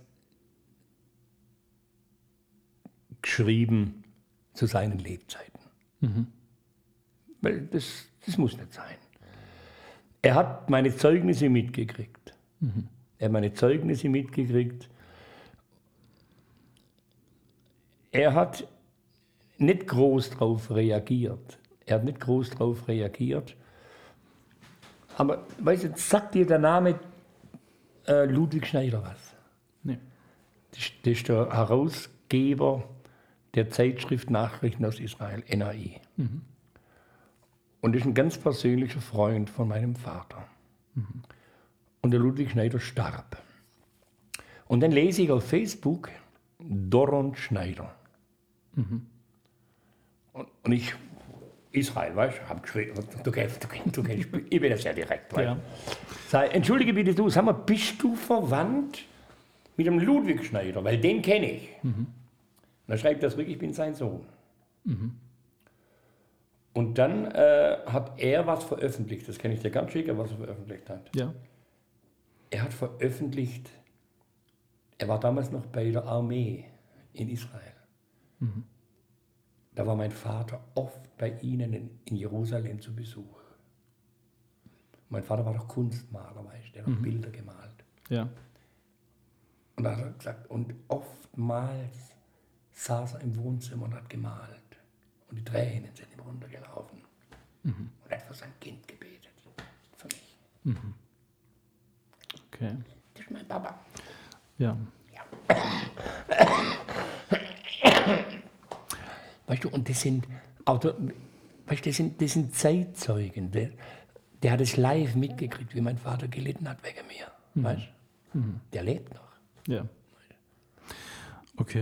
geschrieben zu seinen Lebzeiten. Mhm. Weil das, das muss nicht sein. Er hat meine Zeugnisse mitgekriegt. Mhm. Er hat meine Zeugnisse mitgekriegt. Er hat nicht groß darauf reagiert. Er hat nicht groß darauf reagiert. Aber, weißt du, sagt dir der Name äh, Ludwig Schneider was? Nee. Das, das ist der Herausgeber der Zeitschrift Nachrichten aus Israel, N A I. Mhm. Und ist ein ganz persönlicher Freund von meinem Vater. Mhm. Und der Ludwig Schneider starb. Und dann lese ich auf Facebook Doron Schneider. Mhm. Und, und ich, Israel, weißt du, hab geschrieben, du kennst, du kennst, du kennst, ich bin das ja direkt, weißt du. Ja. Sag, entschuldige bitte du, sag mal, bist du verwandt mit dem Ludwig Schneider? Weil den kenne ich. Mhm. Und dann schreibt er zurück, ich bin sein Sohn. Mhm. Und dann äh, hat er was veröffentlicht, das kann ich dir ganz schicken, was er veröffentlicht hat. Ja. Er hat veröffentlicht, er war damals noch bei der Armee in Israel. Mhm. Da war mein Vater oft bei ihnen in, in Jerusalem zu Besuch. Mein Vater war doch Kunstmaler, weißt du, der hat mhm. Bilder gemalt. Ja. Und da hat er gesagt, und oftmals saß er im Wohnzimmer und hat gemalt. Und die Tränen sind ihm runtergelaufen. Mhm. Und er hat für sein Kind gebetet. Für mich. Mhm. Okay. Das ist mein Papa. Ja. ja. Weißt du, und das sind, also, weißt du, das sind, das sind Zeitzeugen. Der, der hat es live mitgekriegt, wie mein Vater gelitten hat wegen mir. Mhm. Weißt du? Mhm. Der lebt noch. Ja. Okay.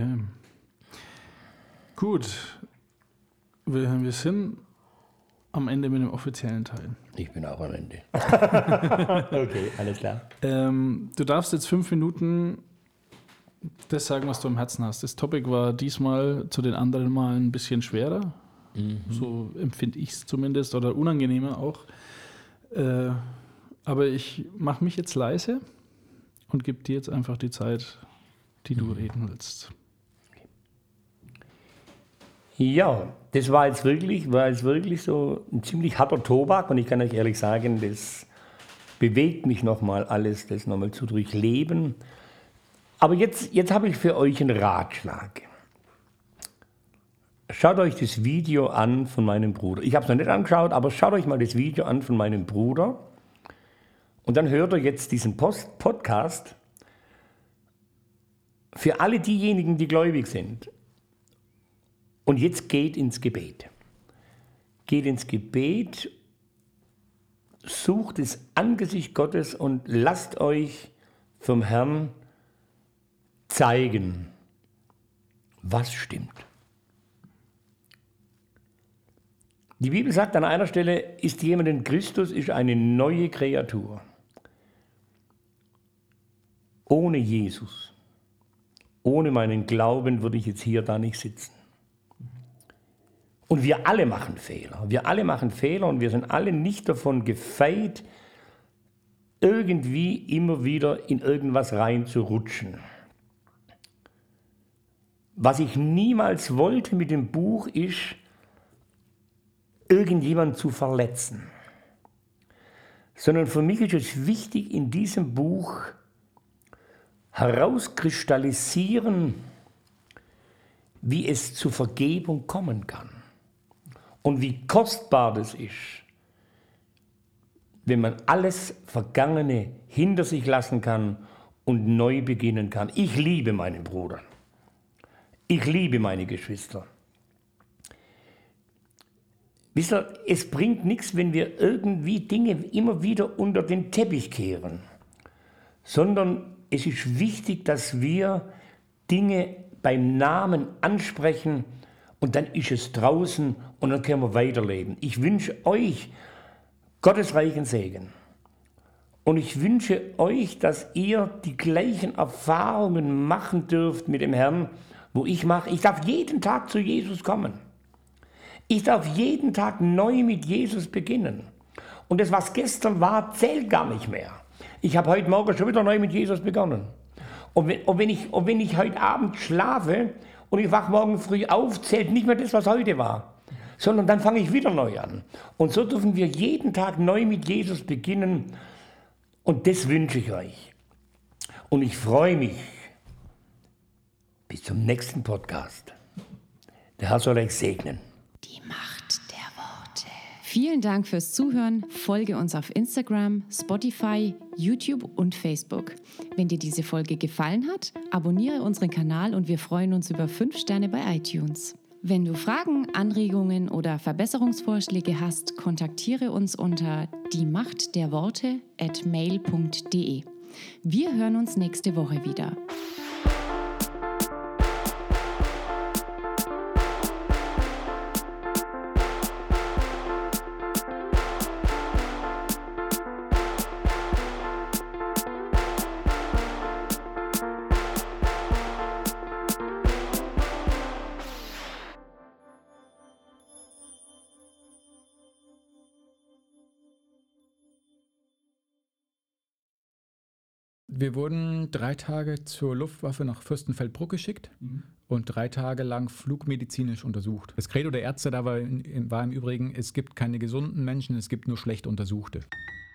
Gut. Wir, wir sind am Ende mit dem offiziellen Teil. Ich bin auch am Ende. Okay, alles klar. Ähm, du darfst jetzt fünf Minuten das sagen, was du am Herzen hast. Das Topic war diesmal zu den anderen Malen ein bisschen schwerer. Mhm. So empfinde ich es zumindest. Oder unangenehmer auch. Äh, aber ich mache mich jetzt leise und gebe dir jetzt einfach die Zeit, die du mhm. reden willst. Ja, das war jetzt wirklich, war jetzt wirklich so ein ziemlich harter Tobak und ich kann euch ehrlich sagen, das bewegt mich nochmal alles, das nochmal zu durchleben. Aber jetzt, jetzt habe ich für euch einen Ratschlag. Schaut euch das Video an von meinem Bruder. Ich habe es noch nicht angeschaut, aber schaut euch mal das Video an von meinem Bruder und dann hört ihr jetzt diesen Post- Podcast für alle diejenigen, die gläubig sind. Und jetzt geht ins Gebet. Geht ins Gebet, sucht das Angesicht Gottes und lasst euch vom Herrn zeigen, was stimmt. Die Bibel sagt an einer Stelle, ist jemand in Christus, ist eine neue Kreatur. Ohne Jesus, ohne meinen Glauben würde ich jetzt hier da nicht sitzen. Und wir alle machen Fehler. Wir alle machen Fehler und wir sind alle nicht davon gefeit, irgendwie immer wieder in irgendwas reinzurutschen. Was ich niemals wollte mit dem Buch ist, irgendjemanden zu verletzen. Sondern für mich ist es wichtig, in diesem Buch herauskristallisieren, wie es zur Vergebung kommen kann. Und wie kostbar das ist, wenn man alles Vergangene hinter sich lassen kann und neu beginnen kann. Ich liebe meinen Bruder. Ich liebe meine Geschwister. Wisst ihr, es bringt nichts, wenn wir irgendwie Dinge immer wieder unter den Teppich kehren, sondern es ist wichtig, dass wir Dinge beim Namen ansprechen und dann ist es draußen und dann können wir weiterleben. Ich wünsche euch Gottes reichen Segen. Und ich wünsche euch, dass ihr die gleichen Erfahrungen machen dürft mit dem Herrn, wo ich mache. Ich darf jeden Tag zu Jesus kommen. Ich darf jeden Tag neu mit Jesus beginnen. Und das, was gestern war, zählt gar nicht mehr. Ich habe heute Morgen schon wieder neu mit Jesus begonnen. Und wenn, und wenn, ich, und wenn ich heute Abend schlafe und ich wache morgen früh auf, zählt nicht mehr das, was heute war, sondern dann fange ich wieder neu an. Und so dürfen wir jeden Tag neu mit Jesus beginnen. Und das wünsche ich euch. Und ich freue mich. Bis zum nächsten Podcast. Der Herr soll euch segnen. Die Macht der Worte. Vielen Dank fürs Zuhören. Folge uns auf Instagram, Spotify, YouTube und Facebook. Wenn dir diese Folge gefallen hat, abonniere unseren Kanal und wir freuen uns über fünf Sterne bei iTunes. Wenn du Fragen, Anregungen oder Verbesserungsvorschläge hast, kontaktiere uns unter die Macht der Worte at mail punkt de. Wir hören uns nächste Woche wieder. Wir wurden drei Tage zur Luftwaffe nach Fürstenfeldbruck geschickt mhm. und drei Tage lang flugmedizinisch untersucht. Das Credo der Ärzte da war, war im Übrigen, es gibt keine gesunden Menschen, es gibt nur schlecht Untersuchte.